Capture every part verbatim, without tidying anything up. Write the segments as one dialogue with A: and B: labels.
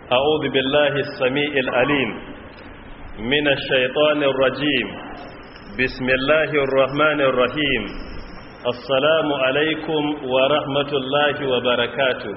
A: أعوذ بالله السميع العليم من الشيطان الرجيم. بسم الله الرحمن الرحيم. السلام عليكم ورحمة الله وبركاته.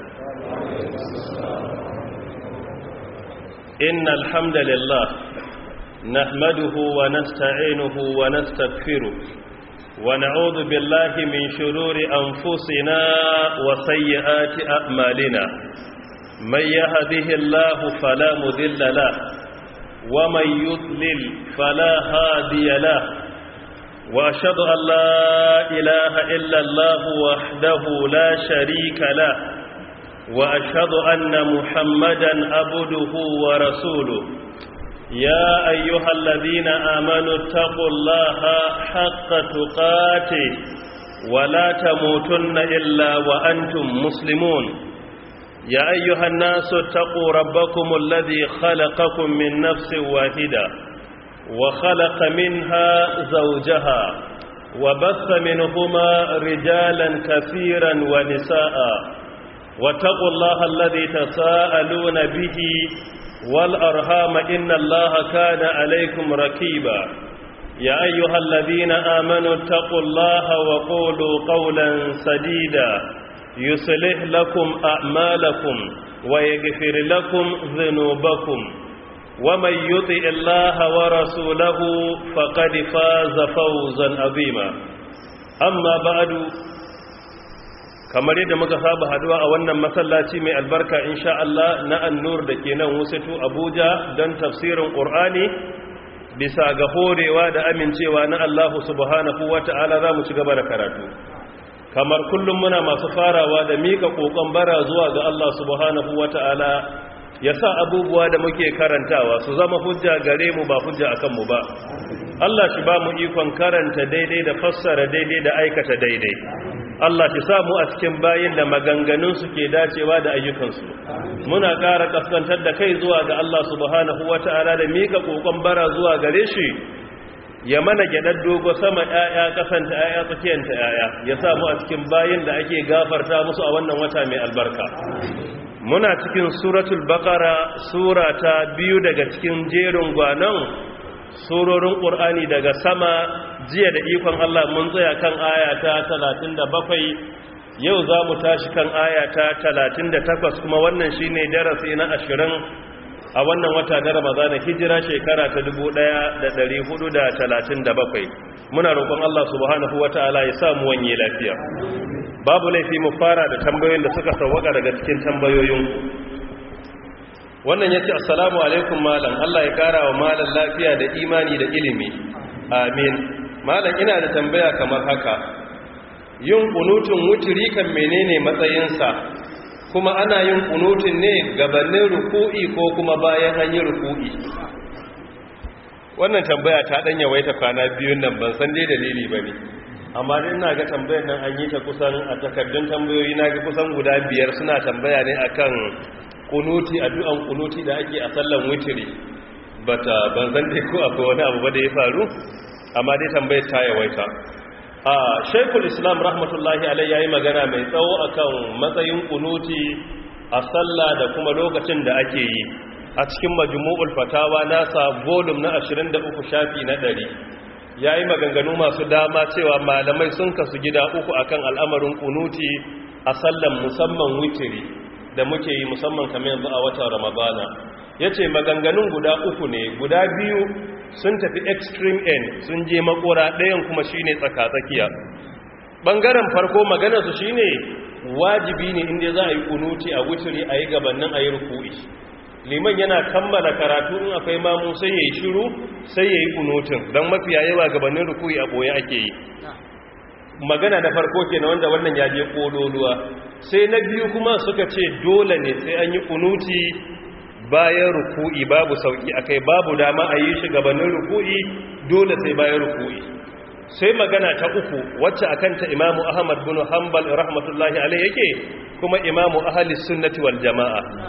A: إن الحمد لله نحمده ونستعينه ونستغفره ونعوذ بالله من شرور أنفسنا وسيئات أعمالنا. من يهده الله فلا مضل له ومن يضلل فلا هادي له، وأشهد أن لا إله إلا الله وحده لا شريك له، وأشهد أن محمدا عبده ورسوله. يا أيها الذين آمنوا اتقوا الله حق تقاته ولا تموتن إلا وأنتم مسلمون. يا أيها الناس اتقوا ربكم الذي خلقكم من نفس واحدة وخلق منها زوجها وبث منهما رجالا كثيرا ونساء، واتقوا الله الذي تساءلون به والأرحام إن الله كان عليكم رقيبا. يا أيها الذين آمنوا اتقوا الله وقولوا قولا سديدا يصلح لكم أعمالكم ويغفر لكم ذنوبكم، ومن يطع الله ورسوله فقد فاز فوزا عظيما. أما بعد، kamar yadda muka saba haduwa a wannan masallaci mai albarka insha Allah na An-Nur da ke nan Wusatu Abuja don tafsirin Qur'ani bisa ga horewa da amincewa na Allah subhanahu wata'ala za mu ci gaba da karatu. Kamar kullum muna masu farawa da mika kokon bara zuwa ga Allah subhanahu wata'ala ya sa abubuwa da muke karantawa su zama hujja gare mu ba hujja akan mu ba. Allah shi ba mu ikon karanta daidai da fassara daidai da aikata daidai. Allah shi samu a cikin bayin da maganganun su ke dacewa da ayyukansu. Muna ƙara kaskantar da kai zuwa ga Allah subhanahu wata'ala da mika kokon bara zuwa gare shi ya mana gyaɗar dogo sama ƴaƴa kasanta ƴaƴa tsakiyanta ƴaƴa, ya samu a cikin bayin da ake gafarta musu a wannan wata mai albarka. Muna cikin suratul baqara, sura ta biyu daga cikin jerin gwanon surorin Qur'ani daga sama. Jiya da ikon Allah mun tsaya kan aya ta talatin da bakwai, yau za mu tashi kan aya ta talatin da takwas, kuma wannan shine darasi na ashirin a wannan wata na Ramadan, hijira shekara ta dubu ɗaya da ɗari hudu da talatin da bakwai. Muna roƙon Allah subhanahu wata'ala ya samu wanye lafiya. Babu laifi mu fara da tambayoyin da suka sauwaka daga cikin tambayoyin. Wannan yace assalamu alaikum malam, Allah ya kara wa malam lafiya da imani da ilimi. Amin. Malam, ina da tambaya kamar haka. Yin kunutun wuturi kan menene matsayinsa? Kuma ana yin kunutun ne gabanin ruku'i ko kuma bayan an yi ruku'i? Wannan tambaya ta dan yawaita kwana biyun nan, ban san dai dalili bane. Amma dai ina ga tambayar nan an yi ta kusan a takardun tambayoyi, na ga kusan guda biyar suna tambaya ne akan kunuti, addu'an kunuti da ake a sallan wuturi. Bata ban san dai ko akwai wani abu ba da ya faru, amma dai tambayar ta yawaita. a Sheikhul Islam rahmatullahi alaihi yayi magana mai tsawo akan matsayin kunuti a sallah da kuma lokacin da ake yi a cikin Majmu'ul Fatawa nasa volume na ashirin da uku shafi na ɗari. Yayi maganganu masu dama cewa malamai sun kasu gida uku akan al'amarin kunuti a sallan musamman witri da muke yi musamman kamar yanzu a watan Ramadana. Yace maganganun guda uku ne, guda biyu sun tafi extreme end, sun je makora, ɗayan kuma shine tsaka-tsakiya. Bangaren farko maganarsu shine wajibi ne inda za a yi kunuti a wuturi a yi gabanin a yi ruku'i. Liman yana kammala karatu in akwai mamu sai ya yi shiru sai ya yi kunutin, don mafiya yawa gabanin ruku'i a ɓoye ake yi. Magana da farko ke na wanda wannan ya je ƙololuwa. Sai na biyu kuma suka ce dole ne sai an yi kunuti bayan ruku'i, babu sauki akai, babu dama a yi shi gabanin ruku'i, dole sai bayan ruku'i. Sai magana ta uku wacce akanta Imamu Ahmad bin Hanbal rahmatullahi alaihi yake, kuma Imamu ahli sunnati wal jama'a.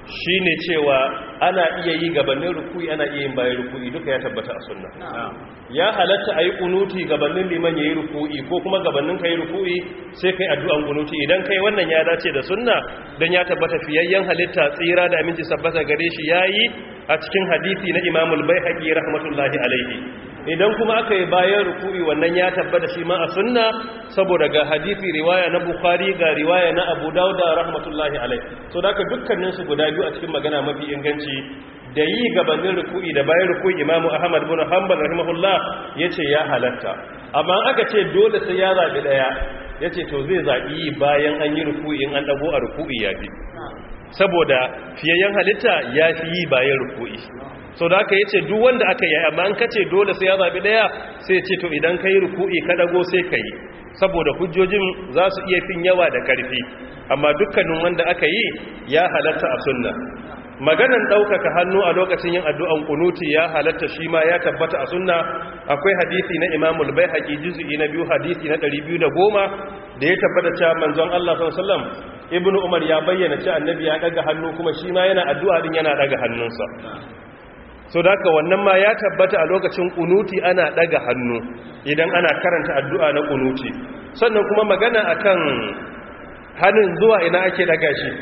A: shine cewa ana iya yi gabanin ruku'i ana iya yin bayan ruku'i duka ya tabbata a sunna ya halatta ayi kunuti gabanin liman yayi ruku'i ko kuma gabanin kai ruku'i sai kai addu'an kunuti idan kai wannan ya dace da sunna dan ya tabbata fiyayyen halitta tsira da aminci sabbata gare shi yayi a cikin hadisi na Imam al-Baihaqi rahmatullahi alaihi idan kuma aka yi bayan ruku'i wannan ya tabbata shi ma a sunna saboda ga hadisi riwaya na Bukhari ga riwaya na Abu Dawud rahmatullahi alaihi so da haka dukkanin su guda biyu a cikin magana mafi inganci da yi gabanin ruku'i da bayan ruku'i Imam Ahmad bin Hanbal rahimahullah yace ya halatta amma aka ce dole sai ya zabi daya yace to zai zabi bayan an yi ruku'i in an dago a ruku'i yafi saboda fiyayyen halitta ya fi yi bayan ruku'i so da aka yace duk wanda aka yi amma an kace dole sai ya zabi daya sai ce to idan kai ruku'i ka dago sai kai saboda hujjojin za su iya fin yawa da karfi amma dukkanin wanda aka yi ya halatta a sunna maganan daukaka hannu a lokacin yin addu'an kunuti ya halatta shi ma ya tabbata a sunna akwai hadisi na Imam al-Baihaqi juz'i na biyu hadisi na ɗari biyu da goma da ya tabbata cewa manzon Allah sallallahu alaihi wasallam Ibn Umar ya bayyana cewa annabi ya daga hannu kuma shi ma yana addu'a din yana daga hannunsa so da haka wannan ma ya tabbata a lokacin kunuti ana daga hannu idan ana karanta addu'a na kunuti sannan kuma magana akan hannun zuwa ina ake daga shi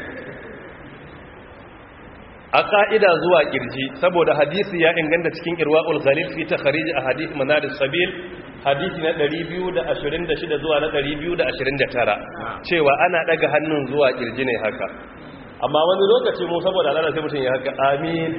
A: a ƙa'ida zuwa ƙirji saboda hadisi ya inganta cikin irwa'ul ghalil fi takhrij ahadith manadis sabil hadisi na ɗari biyu da ashirin da shida zuwa na ɗari biyu da ashirin da tara cewa ana daga hannun zuwa ƙirji ne haka amma wani lokaci mu saboda Allah sai mutum ya haka amin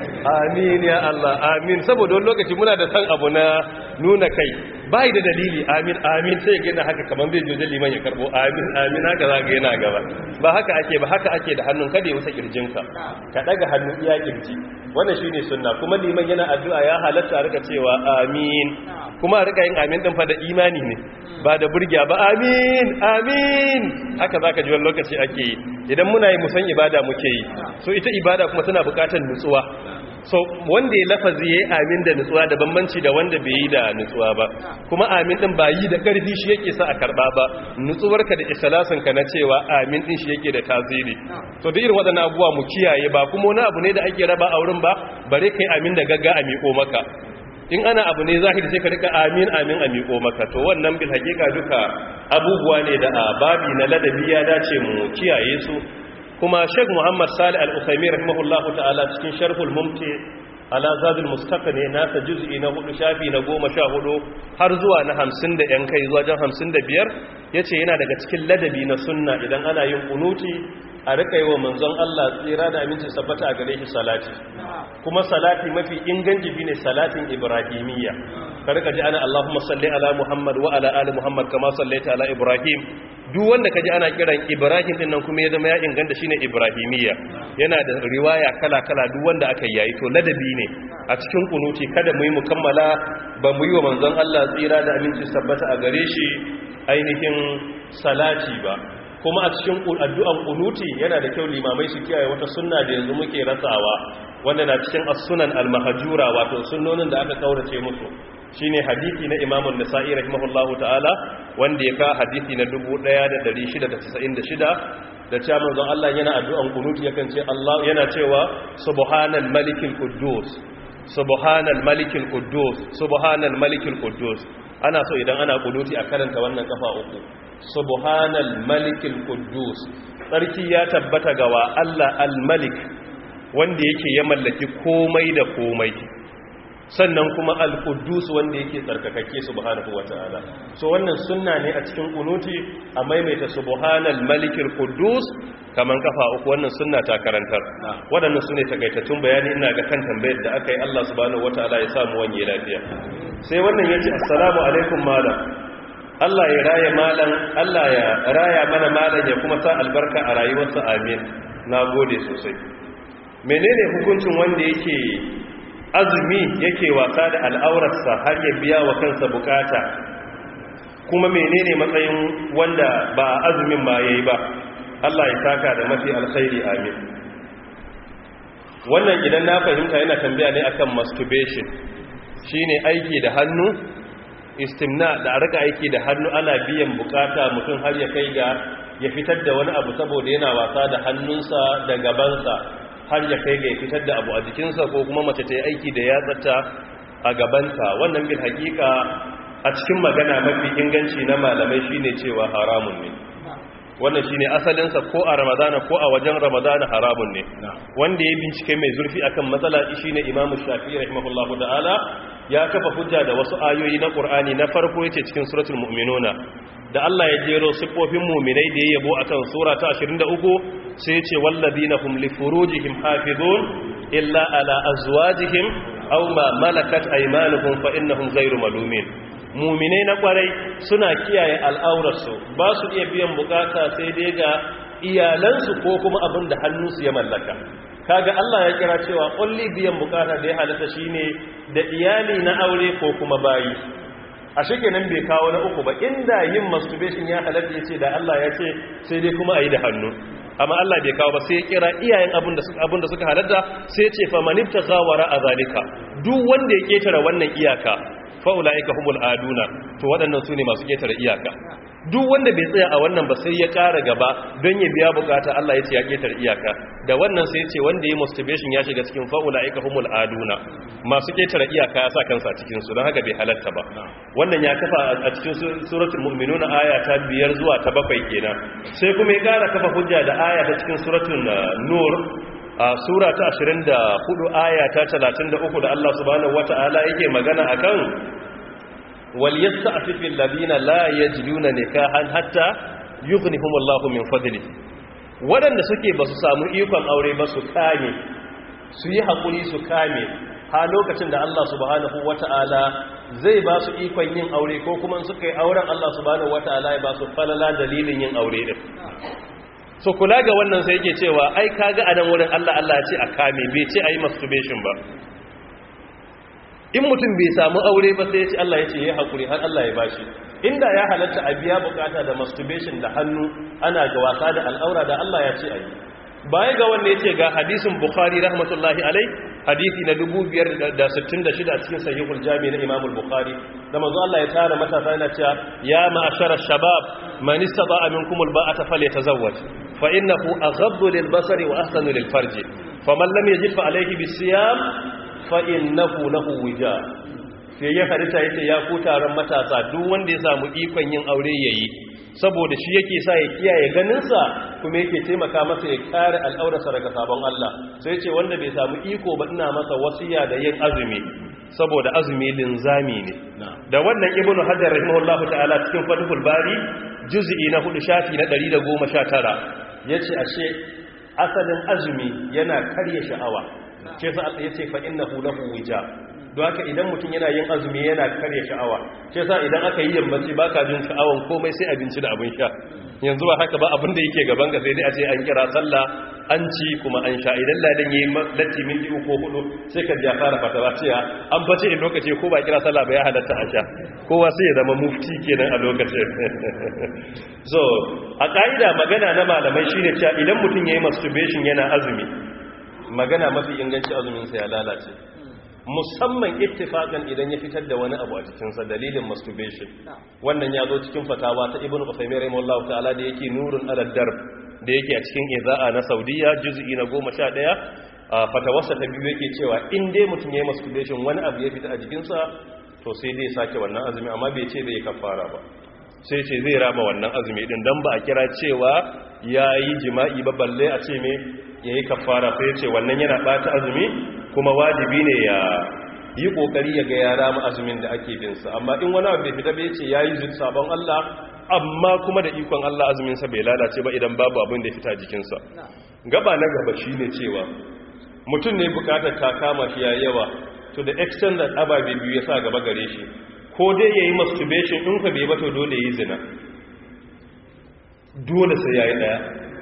A: amin ya Allah amin saboda wani lokaci muna da san abu na nuna kai bai da dalili amin amin sai gina haka kaman bai joje liman ya karbo amin amin haka zaka yana gaba ba haka ake ba haka ake da hannun kada ya wuce kirjinka ka daga hannu iya kirji wannan shine sunna kuma liman yana addu'a ya halatta rika cewa amin kuma rika yin amin din fa da imani ne ba da burgiya ba amin amin haka zaka ji wani lokaci ake yi idan muna yi musan ibada muke yi so ita ibada kuma tana bukatar nutsuwa so wanda ya lafazi yayi amin da nutsuwa da bambanci da wanda bai yi da nutsuwa ba kuma amin din ba yi da karfi shi yake sa a karba ba nutsuwarka da ikhlasin ka na cewa amin din shi yake da tasiri so da irin wadannan abubuwa mu kiyaye ba kuma wani abu ne da ake raba a wurin ba bare kai amin da gagga a miƙo maka in ana abu ne zahiri sai ka rika amin amin a miƙo maka to wannan bil hakika duka abubuwa ne da a babi na ladabi ya dace mu kiyaye su kuma Sheikh Muhammad Salih Al-Uthaymeen rahimahullahu ta'ala cikin Sharhul Mumti ala Zadul Mustaqni nasa juz'i na hudu shafi na goma sha hudu har zuwa na hamsin da yan kai zuwa jan hamsin da biyar yace yana daga cikin ladabi na sunna idan ana yin kunuti a rika yi wa manzon Allah tsira da aminci sabbata a gare shi salati kuma salati mafi inganci ne salatin ibrahimiyya ka rika ji ana Allahumma salli ala Muhammad wa ala ali Muhammad kama sallaita ala Ibrahim duk wanda kaji ana kiran Ibrahim din nan kuma ya zama ya inganta shine ibrahimiyya yana da riwaya kala kala duk wanda aka yayi to ladabi ne a cikin kunuti kada mu yi mukammala ba mu yi wa manzon Allah tsira da aminci sabbata a gare shi ainihin salati ba kuma a cikin addu'an kunuti yana da kyau limamai su kiyaye wata sunna da yanzu muke rasawa wanda na cikin as-sunan al-mahjura wato sunnonin da aka kaurace musu shine hadisi na Imam an-Nasa'i rahimahullahu ta'ala wanda ya ka hadisi na dubu ɗaya da ɗari shida da casa'in da shida da cewa manzon Allah yana addu'an kunuti yakan ce Allah yana cewa subhanal malikil quddus subhanal malikil quddus subhanal malikil quddus ana so idan ana kunuti a karanta wannan kafa uku subhanal malikil quddus sarki ya tabbata ga wa Allah al-malik wanda yake ya mallaki komai da komai sannan kuma al-quddus wanda yake tsarkakakke subhanahu wataala so wannan sunna ne a cikin kunuti a maimaita subhanal malikil quddus kaman kafa uku wannan sunna ta karantar wadannan sune takaitattun bayani ina ga kan tambayar da aka yi Allah subhanahu wataala ya samu wani lafiya sai wannan yace assalamu alaikum malam Allah ya raya malam Allah ya raya mana malam ya kuma sa albarka a rayuwarsa amin nagode sosai menene hukuncin wanda yake azumi yake wasa da al'aurarsa har ya biya wa kansa bukata kuma menene matsayin wanda ba azumin ma yayi ba Allah ya saka da mafi alkhairi amin wannan idan na fahimta yana tambaya ne akan masturbation shine aiki da hannu istimna da a rika aiki da hannu ana biyan bukata mutum har ya kai ga ya fitar da wani abu saboda yana wasa da hannunsa da gabansa har ya kai ga ya fitar da abu a jikinsa ko kuma mace ta yi aiki da yatsarta a gabanta. Wannan bil hakika a cikin magana mafi inganci na malamai shine cewa haramun ne. Wannan shine asalinsa ko a ramadana ko a wajen ramadana haramun ne. Wanda ya bincike mai zurfi akan matsala shine Imam Shafi'i rahimahullahu ta'ala, ya kafa hujja da wasu ayoyi na Qur'ani. Na farko yace cikin suratul mu'minuna da Allah ya jero sifofin mu'minai da ya yabo akan sura ta ashirin da uku, sai yace walladina hum li furujihim hafizun illa ala azwajihim aw ma malakat aymanuhum fa innahum ghayru malumin. Mu'minai na kwarai suna kiyaye al'aurarsu, ba su iya biyan bukata sai dai ga iyalansu ko kuma abin da hannunsu ya mallaka. Kaga Allah ya kira cewa kulli biyan bukata da ya halatta shine da iyali na aure ko kuma bayi. A shekenan bai kawo na uku ba, inda yin masturbation ya halatta yace da Allah ya ce sai dai kuma ayi da hannu. Amma Allah bai kawo ba, sai ya kira iyayen abin da suka abin da suka halatta, sai ya ce fa manibta zawara azalika. Duk wanda ya ketara wannan iyaka fa'ula'ika humul aduna, to waɗannan su ne masu ƙetare iyaka. Duk wanda bai tsaya a wannan ba sai ya ƙara gaba don ya biya bukata, Allah ya ce ya ƙetare iyaka. Da wannan sai ce wanda ya masturbation ya shiga cikin fa'ula'ika humul aduna, masu ƙetare iyaka ya sa kansa cikinsu, don haka bai halatta ba. Wannan ya kafa a cikin suratul mu'minuna aya ta biyar zuwa ta bakwai kenan. Sai kuma ya ƙara kafa hujja da aya ta cikin suratul nur a sura ta ashirin da hudu aya ta talatin da uku da Allah subhanahu wata'ala yake magana akan wal yasta'fifil ladina la yajiduna nikahan hatta yughnihumullahu min fadli. Wadanda suke basu samu ikon aure ba su kame, su yi hakuri su kame ha lokacin da Allah subhanahu wata'ala zai ba su ikon yin aure, ko kuma suka yi auren Allah subhanahu wata'ala ya ba su falala dalilin yin aure din. So kula ga wannan sai yake cewa ai kaga a nan wurin Allah Allah ya ce a kame, bai ce ayi masturbation ba. In mutum bai samu aure ba sai ya ce Allah ya ce yayi hakuri har Allah ya bashi. Inda ya halatta a biya bukata da masturbation da hannu ana ga wasa da al'aura da Allah ya ce ayi. Baya ga wanda yace ga hadisin Bukhari rahmatullahi alai, hadisi na dubu biyar da sittin da shida a cikin sahihul jami na Imam al-Bukhari, da manzo Allah ya tara matasa yana cewa ya ma'ashara shabab man istata'a minkum al-ba'ata falyatazawwaj fa innahu aghaddu lil-basari wa ahsanu lil-farji faman lam yajid fa alayhi bis-siyam fa innahu lahu wija. Sai ya harita yace ya ku taron matasa, duk wanda ya samu ikon yin aure yayi, saboda shi yake sa ya kiyaye ganinsa kuma yake taimaka masa ya kare al'aurarsa daga sabon Allah. Sai ce wanda bai samu iko ba ina masa wasiya da yin azumi, saboda azumi linzami ne. Da wannan Ibn Hajar rahimahullahu ta'ala cikin Fathul Bari juz'i na hudu shafi na ɗari da goma sha tara yace ashe asalin azumi yana karya sha'awa. Ce sa Allah yace fa innahu lahu wija. Don haka idan mutum yana yin azumi yana karya sha'awa. Ce sa idan aka yi yammaci baka jin sha'awan komai sai abinci da abin sha. Yanzu ba haka ba, abin da yake gaban ka sai dai a ce an kira sallah an ci kuma an sha. Idan ladan yayi latti minti uku ko hudu sai ka ja fara fatawa cewa an bace in lokaci ko ba kira sallah ba ya halatta a sha. Kowa sai ya zama mufti kenan a lokacin. So a kaida magana na malamai shine cewa idan mutum yayi masturbation yana azumi, magana mafi inganci azumin sa ya lalace. Musamman ittifaqan idan ya fitar da wani abu a cikin sa dalilin masturbation. Wannan ya zo cikin fatawa ta Ibn Uthaymeen rahimahullahu ta'ala da yake nurun ala darb da yake a cikin iza'a na Saudiya juz'i na goma sha ɗaya. Fatawarsa ta biyu yake cewa in dai mutum yayi masturbation wani abu ya fita a jikin sa to sai dai sake wannan azumi, amma bai ce zai kafara ba. Sai ce zai rama wannan azumi din dan ba a kira cewa yayi jima'i ba, balle a ce me yayi kafara. Sai ce wannan yana bata azumi kuma wajibi ne ya yi kokari ya ga ya rama azumin da ake bin sa. Amma in wani abu bai fita bai ce yayi zin sabon Allah, amma kuma da ikon Allah azumin sa bai lalace ba idan babu abin da ya fita jikin sa. Gaba na gaba shine cewa mutum ne bukatar ta kama shi yayi yawa, to the extent that ababe biyu ya sa gaba gare shi, ko dai yayi masturbation in ka bai ba to dole yayi zina, dole sai yayi daya.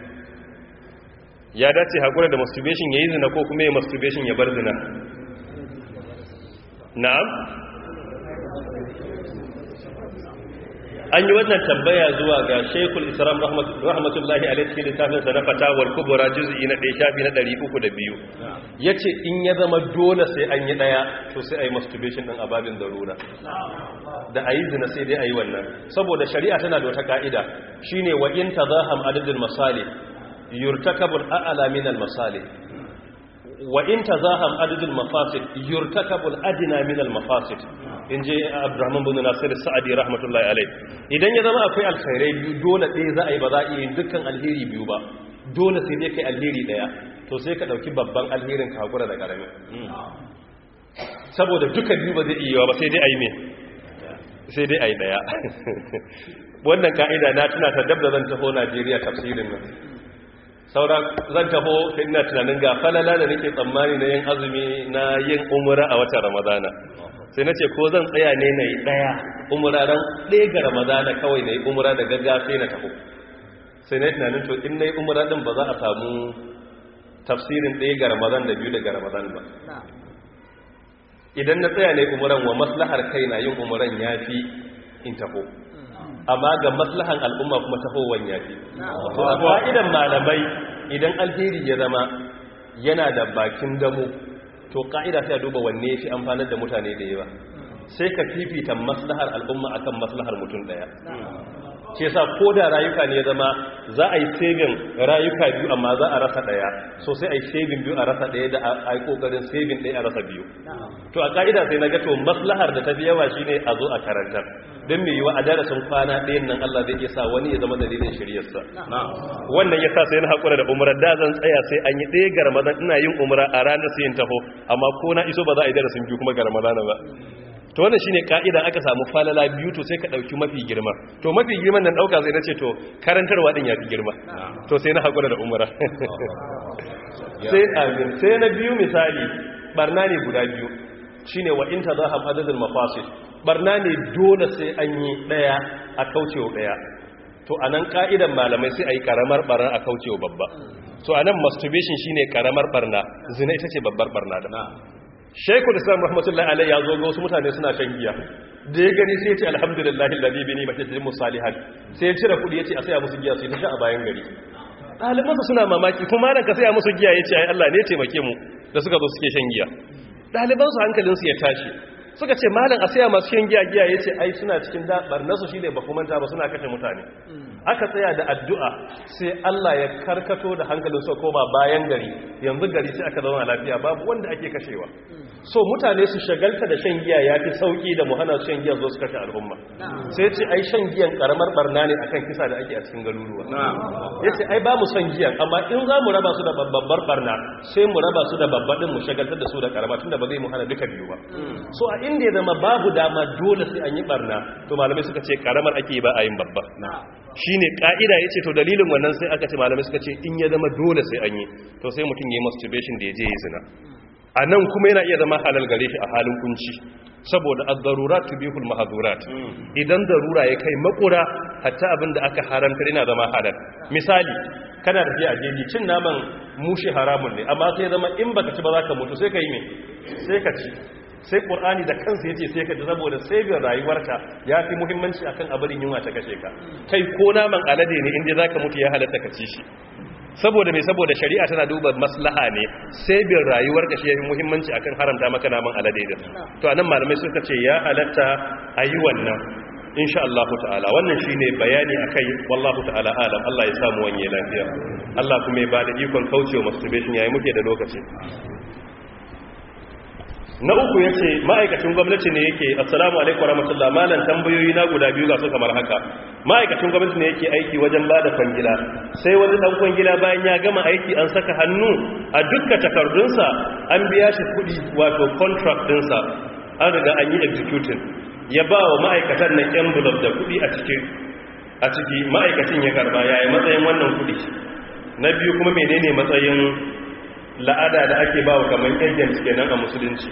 A: Ya dace hakura da masturbation yayi zina ko kuma yayi masturbation ya bar zina? Na'am, an yi wannan tambaya zuwa ga Sheikhul Islam rahmatullahi alaihi cikin littafin sa na Fatawar Kubra juz'i na ɗaya shafi na ɗari uku da biyu. Yace in ya zama dole sai an yi daya to sai ayi masturbation din a babin darura. Da ayi zina sai dai ayi wannan, saboda shari'a tana da wata ka'ida shine wa in tazaham adadul masalih yurtakabul a'la min al masalih. wa in tazaham adadul mafasid yurtakabul adna min al mafasid inji Abdurrahman bin Nasir Sa'di rahmatullahi alayh. Idan ya zama akwai alkhairai biyu dole ɗaya za a yi ba za a yi dukkan alheri biyu ba, dole sai dai kai alheri daya, to sai ka dauki babban alherin ka hakura da karami, saboda duka biyu ba zai iya ba, sai dai ayi me sai dai ayi daya. Wannan ka'ida na tuna ta dabda zan taho Najeriya tafsirin nan, saura zan taho ina tunanin ga falala da nake tsammani na yin azumi na yin umra a watan Ramadana, sai na ce ko zan tsaya ne na yi daya umra ran ɗaya ga Ramadana kawai na yi umra da gaggafe na taho. Sai na yi tunanin to in na yi umra din ba za a samu tafsirin ɗaya ga Ramadan da biyu daga Ramadan ba. Idan na tsaya ne umran wa maslahar kai na yin umran ya fi in taho, amma ga maslahan al'umma kuma tahowan ya fi. To a fa'idan malamai idan alheri ya zama yana da bakin damo, to ka'ida sai a duba wanne ya fi amfanar da mutane da yawa, sai ka fifita maslahar al'umma akan maslahar mutum daya. Ke sa ko da rayuka ne ya zama za a yi saving rayuka biyu amma za a rasa daya, so sai a yi saving biyu a rasa daya da a yi kokarin saving daya a rasa biyu. To a ka'ida sai na ga to maslahar da ta fi yawa shine a zo a karantar, don mai yiwa a darasin kwana ɗayan nan Allah zai iya sa wani ya zama dalilin shiryarsa. Wannan ya sa sai na haƙura da umra, da zan tsaya sai an yi ɗaya ga Ramadan ina yin umra a ranar sai yin taho, amma ko na iso ba za a yi darasin biyu kuma ga Ramadana ba. To wannan shine ka'ida, aka samu falala biyu to sai ka dauki mafi girma, to mafi girman nan dauka zai nace to karantarwa din yafi girma, to sai na hakura da umra. Sai amin. Sai na biyu misali barna ne guda biyu, shine wa in tazaham adadul mafasid, barna ne dole sai an yi daya a kaucewa daya. To anan ka'idan malamai sai ayi karamar barna a kaucewa babba. So anan masturbation shine karamar barna, zina ita ce babbar barna da. Sheikhul Islam rahmatullahi alaihi ya zo ga wasu mutane suna shan giya, da ya gani sai ya ce alhamdulillahi alladhi bi ni'matihi musalihan, sai ya cire kudi ya ce a saya musu giya sai ta sha a bayan gari. Ɗalibansa suna mamaki, kuma nan ka saya musu giya ya ce ai Allah ne ya taimake mu da suka zo suke shan giya. Ɗalibansu hankalinsu ya tashi, suka ce malam a saya masu shan giya giya ya ce ai suna cikin dabar nasu shi ne ba kuma ta ba suna kashe mutane. Aka tsaya da addu'a sai Allah ya karkato da hankalin su koma bayan gari, yanzu gari sai aka zauna lafiya babu wanda ake kashewa. So mutane su shagalta da shan giya ya fi sauki da mu hana su shan giya zo su kashe al'umma. Sai ce ai shan giyan karamar barna ne akan kisa da ake a cikin garuruwa. Ya ce ai ba mu son giyan, amma in za mu raba su da babbar barna sai mu raba su da babbaɗin mu shagaltar da su da karama, tunda ba zai mu hana duka biyu ba. So a inda ya zama babu dama dole sai an yi barna, to malamai suka ce karamar ake ba a yin babba. Shine ka'ida yace to dalilin wannan sai aka ce malamai suka ce in ya zama dole sai an yi, to sai mutum yayi masturbation da yaje yayi zina. Anan kuma yana iya zama halal gare shi a halin kunci, saboda ad-darurat tubihul mahdhurat. Idan darura ya kai makura hatta abinda aka haramta yana zama halal. Misali kana da a jeji cin naman mushi haramun ne, amma sai zama in baka ci ba za ka mutu, sai ka yi me sai ka ci. Sai ƙur'ani da kansa yace sai ka ji saboda sabin rayuwarka ya fi muhimmanci akan abin yunwa ta kashe ka. Kai ko naman alade ne inda zaka mutu ya halatta ka ci shi, saboda me saboda shari'a tana duba maslaha ne, sabin rayuwarka shi ya fi muhimmanci akan haramta maka naman alade din. To anan malamai suka ce ya halatta ayi wannan insha Allah ta'ala. Wannan shine bayani akai, wallahu ta'ala alam. Allah ya samu wanye lafiya, Allah kuma ya bada ikon kaucewa masturbation yayi muke da lokaci. Na uku ya ce ma'aikacin gwamnati ne yake, assalamu alaikum warahmatullahi, malam tambayoyi na guda biyu ga su kamar haka. Ma'aikacin gwamnati ne yake aiki wajen ba da kwangila, sai wani dan kwangila bayan ya gama aiki an saka hannu a dukkan takardunsa, an biya shi kudi wato contract dinsa, an riga an yi executing, ya ba wa ma'aikatan nan envelope da kudi a cikin a ciki ma'aikacin ya karba, yaya matsayin wannan kudi? Na biyu kuma menene matsayin la'ada da ake ba wa kamar agent kenan a musulunci?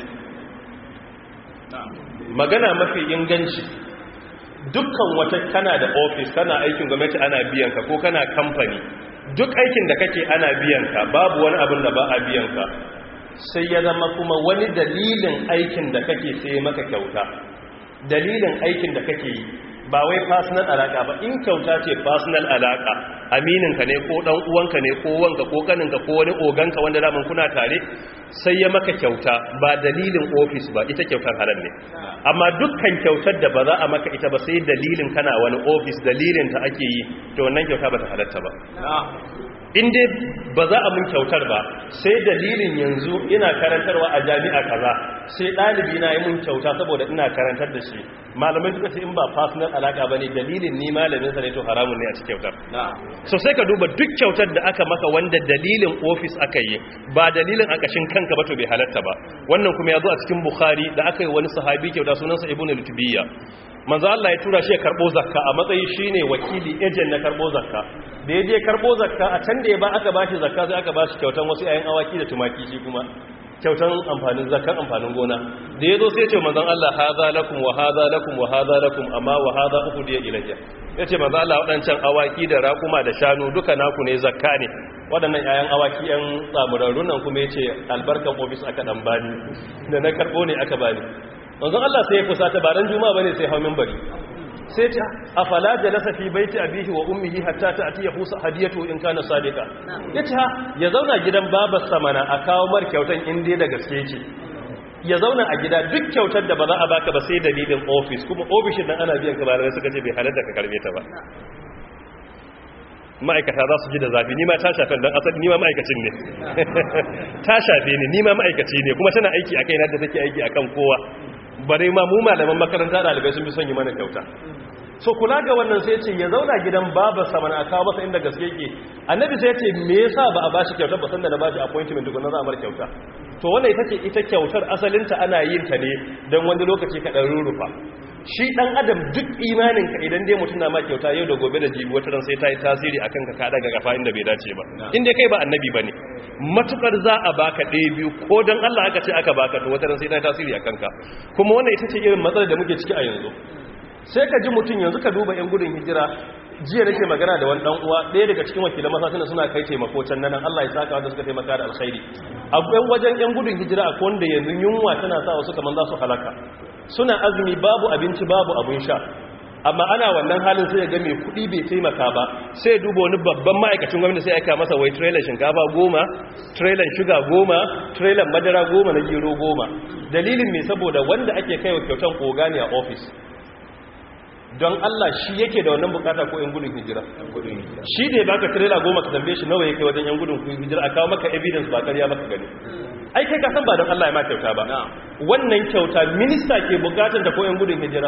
A: Magana mafi inganci, dukkan wata kana da office kana aikin gwamnati ana biyanka, ko kana kamfani, duk aikin da kake ana biyanka, babu wani abin da ba a biyanka, sai ya zama kuma wani dalilin aikin da kake sai maka kyauta. Dalilin aikin da kake yi ba wai personal alaka ba, in kyauta ce personal alaka, amininka ne ko dan uwanka ne ko wanka ko kaninka ko wani oganka wanda daman kuna tare, sai ya maka kyauta ba dalilin office ba, ita kyautar halal ne. Amma dukkan kyautar da ba za a maka ita ba sai dalilin kana wani office, dalilin ta ake yi, to wannan kyauta ba ta halatta ba. in dai ba za a mun kyautar ba sai dalilin yanzu ina karantarwa a jami'a kaza sai ɗalibi na yi mun kyauta saboda ina karantar da shi, malamai suka ce in ba personal alaka bane dalilin ni malamin sa ne to haramun ne a cikin kyautar. So sai ka duba duk kyautar da aka maka wanda dalilin office aka yi ba dalilin a kashin kanka ba to bai halatta ba. Wannan kuma ya zo a cikin Bukhari da aka yi wani sahabi kyauta sunansa Ibn al-Tubiyya. Manzo Allah ya tura shi ya karbo zakka a matsayin shine wakili agent na karbo zakka. Da yaje karbo zakka a can da ya ba aka bashi zakka sai aka bashi kyautan wasu ayan awaki da tumaki shi kuma kyautan amfanin zakkan amfanin gona. Da yazo sai ya ce manzo Allah hadha lakum wa hadha lakum wa hadha lakum amma wa hadha ukhdiya ilayya. Yace manzo Allah wadancan awaki da rakuma da shanu duka naku ne zakka ne. Wadannan ayan awaki yan tsamurarrun nan kuma yace albarkan office aka dan bani da na karbo ne aka bani. Manzon Allah sai ya fusata ba ran juma'a bane sai hau minbari sai ta afala jalasa fi baiti abihi wa ummihi hatta ta'tiyahu hadiyatu in kana sadiqa yace ya zauna gidan babarsa mana a kawo mar kyautan in dai da gaske yake ya zauna a gida duk kyautar da ba za a baka ba sai dalilin office kuma ofishin nan ana biyan ka ba suka ce bai halatta ka karbe ta ba. Ma'aikata za su ji da zafi nima ta shafe don asali nima ma'aikacin ne ta shafe ne nima ma'aikaci ne kuma tana aiki a kai na da take aiki a kan kowa bare ma mu malaman makaranta ɗalibai sun fi son yi mana kyauta. So kula ga wannan sai ce ya zauna gidan babar sa mana a kawo masa inda gaske yake. Annabi sai ya ce me yasa ba a bashi kyautar ba sanda na bashi appointment duk na za a bar kyauta. To wannan ita ce ita kyautar asalinta ana yin ta ne don wani lokaci ka ɗan rurrufa. Shi ɗan adam duk imaninka idan dai mutum na ma kyauta yau da gobe da jibi wata ran sai ta yi tasiri a kanka ka daga gafa inda bai dace ba inda kai ba annabi ba ne matukar za a baka ɗaya biyu ko don Allah aka ce aka baka to wata ran sai ta yi tasiri a kanka. Kuma wannan ita ce irin matsalar da muke ciki a yanzu. Sai ka ji mutum yanzu ka duba yan gudun hijira jiya nake magana da wani dan uwa ɗaya daga cikin wakilan masasuna suna kai taimako can nan Allah ya saka wanda suka taimaka da alkhairi a wajen yan gudun hijira akwai wanda yanzu yunwa tana sa wasu kaman za su halaka suna azumi babu abinci babu abin sha amma ana wannan halin sai ya ga mai kuɗi bai taimaka ba sai duba wani babban ma'aikacin gwamnati sai aika masa wai trailer shinkafa goma trailer shuga goma trailer madara goma na gero goma dalilin me saboda wanda ake kaiwa kyautan koga ne a office don Allah shi yake da wannan bukata ko yan gudun hijira shi da ya baka trailer goma ka tambaye shi nawa yake wajen yan gudun hijira a kawo maka evidence ba ƙarya maka gani ai kai ka san ba don Allah ya ma kyauta ba wannan kyauta minista ke bukatar da ko yan gudun hijira.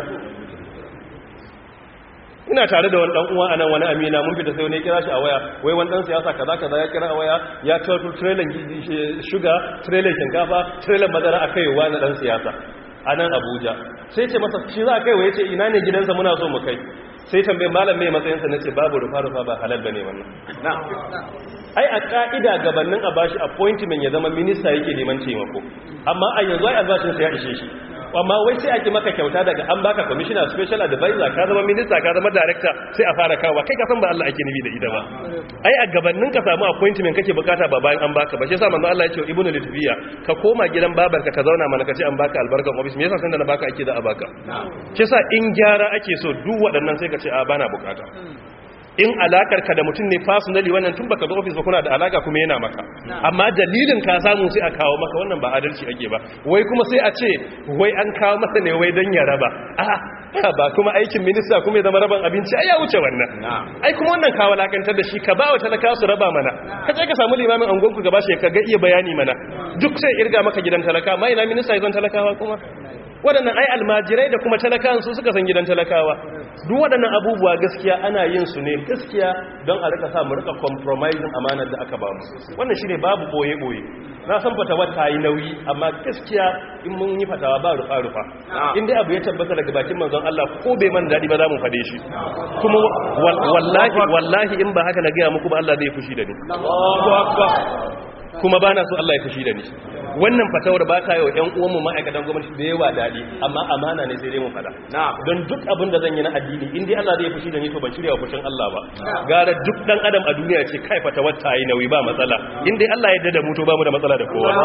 A: Ina tare da wani dan uwa anan wani amina mun fita sai wani ya kira shi a waya wai wani dan siyasa kaza kaza ya kira a waya ya tawo trailer sugar trailer shinkafa trailer madara akai wa na dan siyasa a nan Abuja sai ce masa shi za a kai wa ya ce ina ne gidansa muna so mu kai sai tambaye malam mai matsayinsa na ce babu rufa-rufa ba halal ba ne wannan ai a ka'ida gabanin a bashi appointment ya zama minista yake neman taimako amma a yanzu ai albashinsa ya ishe shi amma wai sai ake maka kyauta daga an baka commissioner special advisor ka zama minister ka zama director sai a fara kawo kai ka san ba Allah ake nufi da ida ba ai a gabanin ka samu appointment kake bukata ba bayan an baka ba shi yasa manzo Allah ya ce ibnu litbiya ka koma gidan babarka ka zauna mana kace an baka albarkan office me yasa san da na baka ake da a baka shi yasa in gyara ake so duk waɗannan sai ka ce a bana bukata in alakar ka da mutum ne personally wannan tun baka zo office ba kuna da alaka kuma yana maka amma dalilin ka samu sai a kawo maka wannan ba adalci ake ba wai kuma sai a ce wai an kawo masa ne wai dan ya raba a ba kuma aikin minista kuma ya zama raban abinci ai ya wuce wannan ai kuma wannan kawo lakantar da shi ka ba wa talaka su raba mana ka je ka samu limamin angonku gaba shi ka ga iya bayani mana duk sai irga maka gidan talaka ma ina minista ya zan talakawa kuma waɗannan ai almajirai da kuma talakawan su suka san gidan talakawa duk waɗannan abubuwa gaskiya ana yin su ne gaskiya don a rika sa mu rika compromising amanar da aka ba mu wannan shine babu boye boye na san fatawa ta yi nauyi amma gaskiya in mun yi fatawa ba rufa rufa in dai abu ya tabbata daga bakin manzon Allah ko bai man dadi ba za mu fade shi kuma wallahi wallahi in ba haka na ga muku ba Allah zai fushi da ni Allahu akbar kuma bana so Allah ya fushi da ni wannan fatawar ba ta yau ƴan uwanmu ma'aikatan gwamnati da yawa daɗi amma amana ne sai dai mu fada don duk abin da zan yi na addini in dai Allah zai fushi da ni to ban shirya wa fushin Allah ba gara duk dan adam a duniya ce kai fatawar ta yi nauyi ba matsala in dai Allah ya yarda da mu to ba mu da matsala da kowa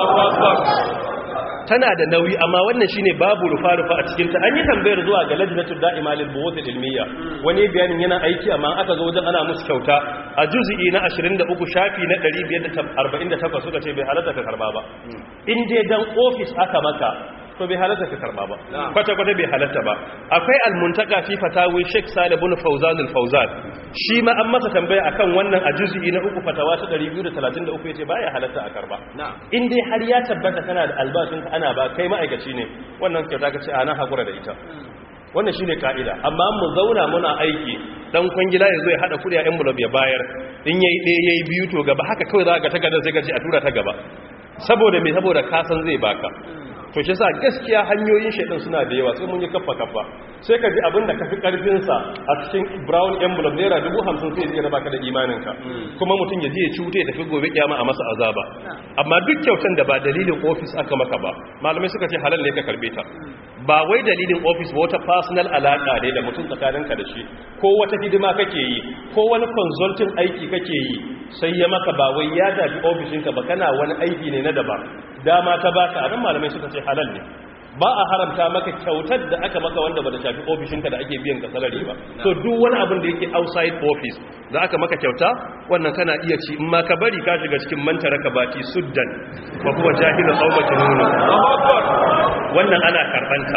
A: tana da nauyi amma wannan shine babu rufa-rufa a cikin ta an yi tambayar zuwa ga lajnatul da'ima lil buhuth ilmiya wani bayanin yana aiki amma aka zo wajen ana musu kyauta a juz'i na ashirin da uku shafi na ɗari biyar da arba'in da takwas suka ce bai halatta ka karba ba in dai dan office aka maka to bai halatta ka karba ba kwata kwata bai halatta ba. akwai al-muntaka fi fatawi Sheikh Salih ibn Fawzan al-Fawzan shi ma an masa tambaya akan wannan a juz'i na uku fatawa ta ɗari biyu da talatin da uku yace baya halatta a karba in dai har ya tabbata kana da albashin ka ana ba kai ma'aikaci ne wannan kyauta kace a nan hakura da ita wannan shine kaida. amma mu zauna muna aiki dan kwangila yazo ya hada kudi a envelope ya bayar in yayi ɗaya yayi biyu to gaba haka kawai za ka ta gaba sai ka ce a tura ta gaba saboda me saboda ka san zai baka to shi sa gaskiya hanyoyin shaidan suna da yawa sai mun yi kaffa kaffa sai ka ji abin da kafi karfin sa a cikin brown envelope naira dubu hamsin sai ya raba ka da imanin ka kuma mutum ya je ya cuta ya tafi gobe kiyama a masa azaba. amma duk kyautan da ba dalilin office aka maka ba malamai suka ce halal ne ka karbe ta ba wai dalilin office ba wata personal alaka ne da mutum tsakaninka da shi ko wata hidima kake yi ko wani consulting aiki kake yi sai ya maka ba wai ya tafi ofishinka ba kana wani aiki ne na daban dama ta baka a nan malamai suka ce halal ne ba a haramta maka kyautar da aka maka wanda ba da shafi ofishinka da ake biyan ka salari ba. so duk wani abin da yake outside office da aka maka kyauta wannan kana iya ci in ma ka bari ka shiga cikin mantara ka bati suddan ba kuwa jahilu qawmatin nuna wannan ana karbanta.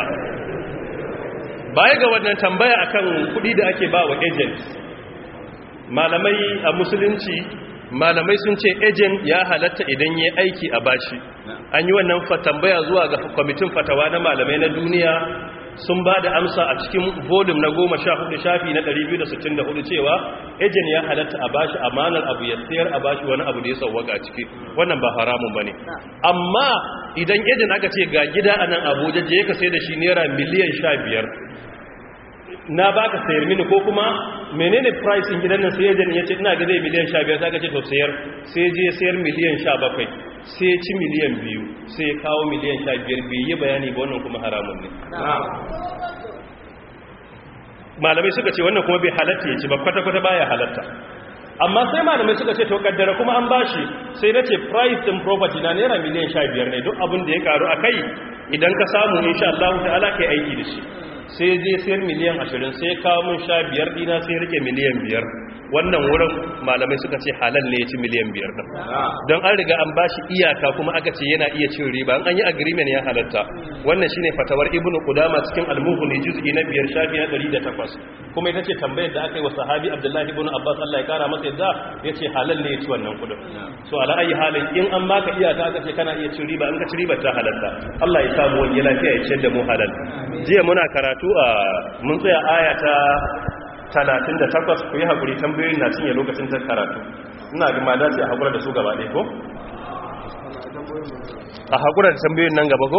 A: baya ga wannan tambaya akan kudi da ake ba wa agent malamai a musulunci malamai sun ce agent ya halatta idan ya aiki a bashi. an yi wannan tambaya zuwa ga kwamitin fatawa na malamai na duniya sun ba da amsa a cikin volume na goma sha hudu shafi na ɗari biyu da sittin da hudu cewa agent ya halatta a bashi amanar abu ya sayar a bashi wani abu da ya sauwaka a ciki wannan ba haramun ba ne. amma idan agent aka ce ga gida a nan abuja je ka sai da shi naira miliyan sha biyar na baka sayar mini ko kuma menene price in gidan nan sai yaje yace ina ga zai miliyan sha biyar sai ka ce to sayar sai je sayar miliyan sha bakwai sai ci miliyan biyu sai kawo miliyan sha biyar bai yi bayani ba wannan kuma haramun ne. malamai suka ce wannan kuma bai halatta ya ci ba kwata kwata baya halatta. amma sai malamai suka ce to kaddara kuma an bashi sai na ce price din property na naira miliyan sha biyar ne duk abin da ya karu akai idan ka samu insha Allah ta'ala kai aiki da shi sai je sayar miliyan ashirin sai kawo min sha biyar dina sai rike miliyan biyar wannan wurin malamai suka ce halal ne ya ci miliyan biyar din don an riga an bashi iyaka kuma aka ce yana iya cin riba an yi agreement ya halatta. wannan shine fatawar ibnu qudama cikin al-mughni juz'i na biyar shafi na ɗari da takwas kuma ita ce tambayar da aka yi wa sahabi abdullahi ibn abbas Allah ya kara masa yadda yace halal ne ya ci wannan kudin. so ala ayi halin in an baka iyaka aka ce kana iya cin riba in ka ci riba ta halatta. Allah ya samu wani lafiya ya ciyar da mu halal. jiya muna karatu a mun tsaya aya ta talatin da takwas ku yi haƙuri tambayoyin na cinye lokacin ta karatu ina ga ma dace a haƙura da su gaba ɗaya ko? a haƙura da tambayoyin nan gaba ko?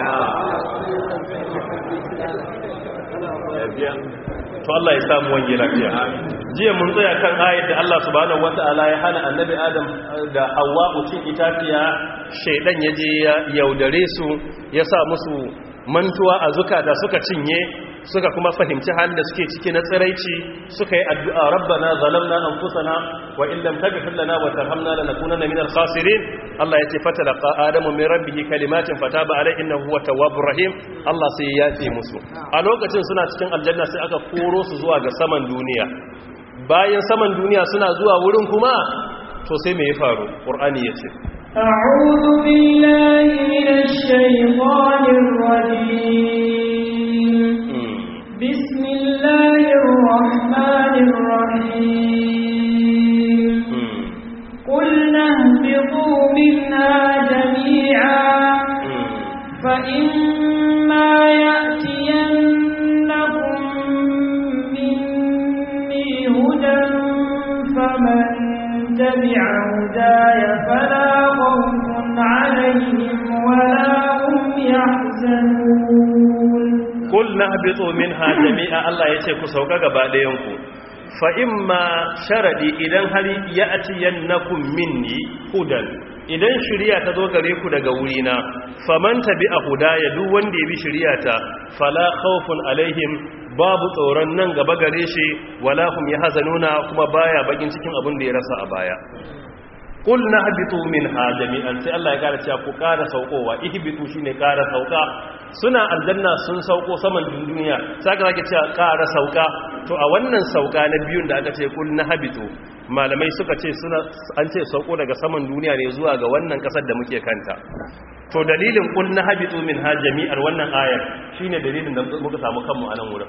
A: to Allah ya samu wani lafiya. jiya mun tsaya kan ayat da Allah subhanahu wata'ala ya hana annabi Adam da Hawwa cin itaciya shaidan ya je ya yaudare su ya sa musu mantuwa a zukata suka cinye suka kuma fahimci halin da suke ciki na tsiraici suka yi addu'a rabbana zalamna anfusana wa in lam taghfir lana wa tarhamna lanakunanna minal khasirin. Allah ya ce fatalaqa adamu min rabbihi kalimatin fataba alayhi innahu huwa tawwabur rahim. Allah sai ya yafe musu a lokacin suna cikin aljanna sai aka koro su zuwa ga saman duniya. bayan saman duniya suna zuwa wurin kuma to sai me ya faru qur'ani yace
B: أعوذ بالله من الشيطان الرجيم بسم الله الرحمن الرحيم قلنا اهبطوا منها جميعا فإما يأتينكم مني هدى فمن تبع هداي فلا خوف عليهم ولا هم يحزنون
A: قل نهبطوا منها جميعا الله yace ku sauka gaba ɗayan ku fa imma sharadi idan har ya'tiyannakum minni hudan idan shari'a ta zo gare ku daga wurina faman tabi'a hudaya duk wanda ya bi shari'ata fala khawfun alaihim babu tsoron nan gaba gare shi wala hum yahzanuna kuma baya bakin cikin abin da ya rasa a baya. Qul nahbitu minha jami'an sai Allah ya kara cewa ku kara saukowa ihbitu shine kara sauka suna aljanna sun sauko saman duniya saka zaka cewa kara sauka to a wannan sauka na biyun da aka ce kul nahbitu malamai suka ce suna an ce sauko daga saman duniya ne zuwa ga wannan kasar da muke kanta to dalilin kul na habitu min ha jami'ar wannan ayar shine dalilin da muka samu kanmu a nan wurin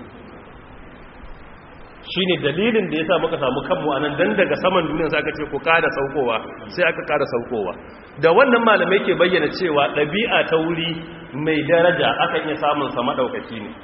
A: shine dalilin da yasa muka samu kanmu a nan dan daga saman duniya sai aka ce ku kada saukowa sai aka kada saukowa da wannan malamai ke bayyana cewa dabi'a ta wuri mai daraja akan iya samun sa madaukaki ne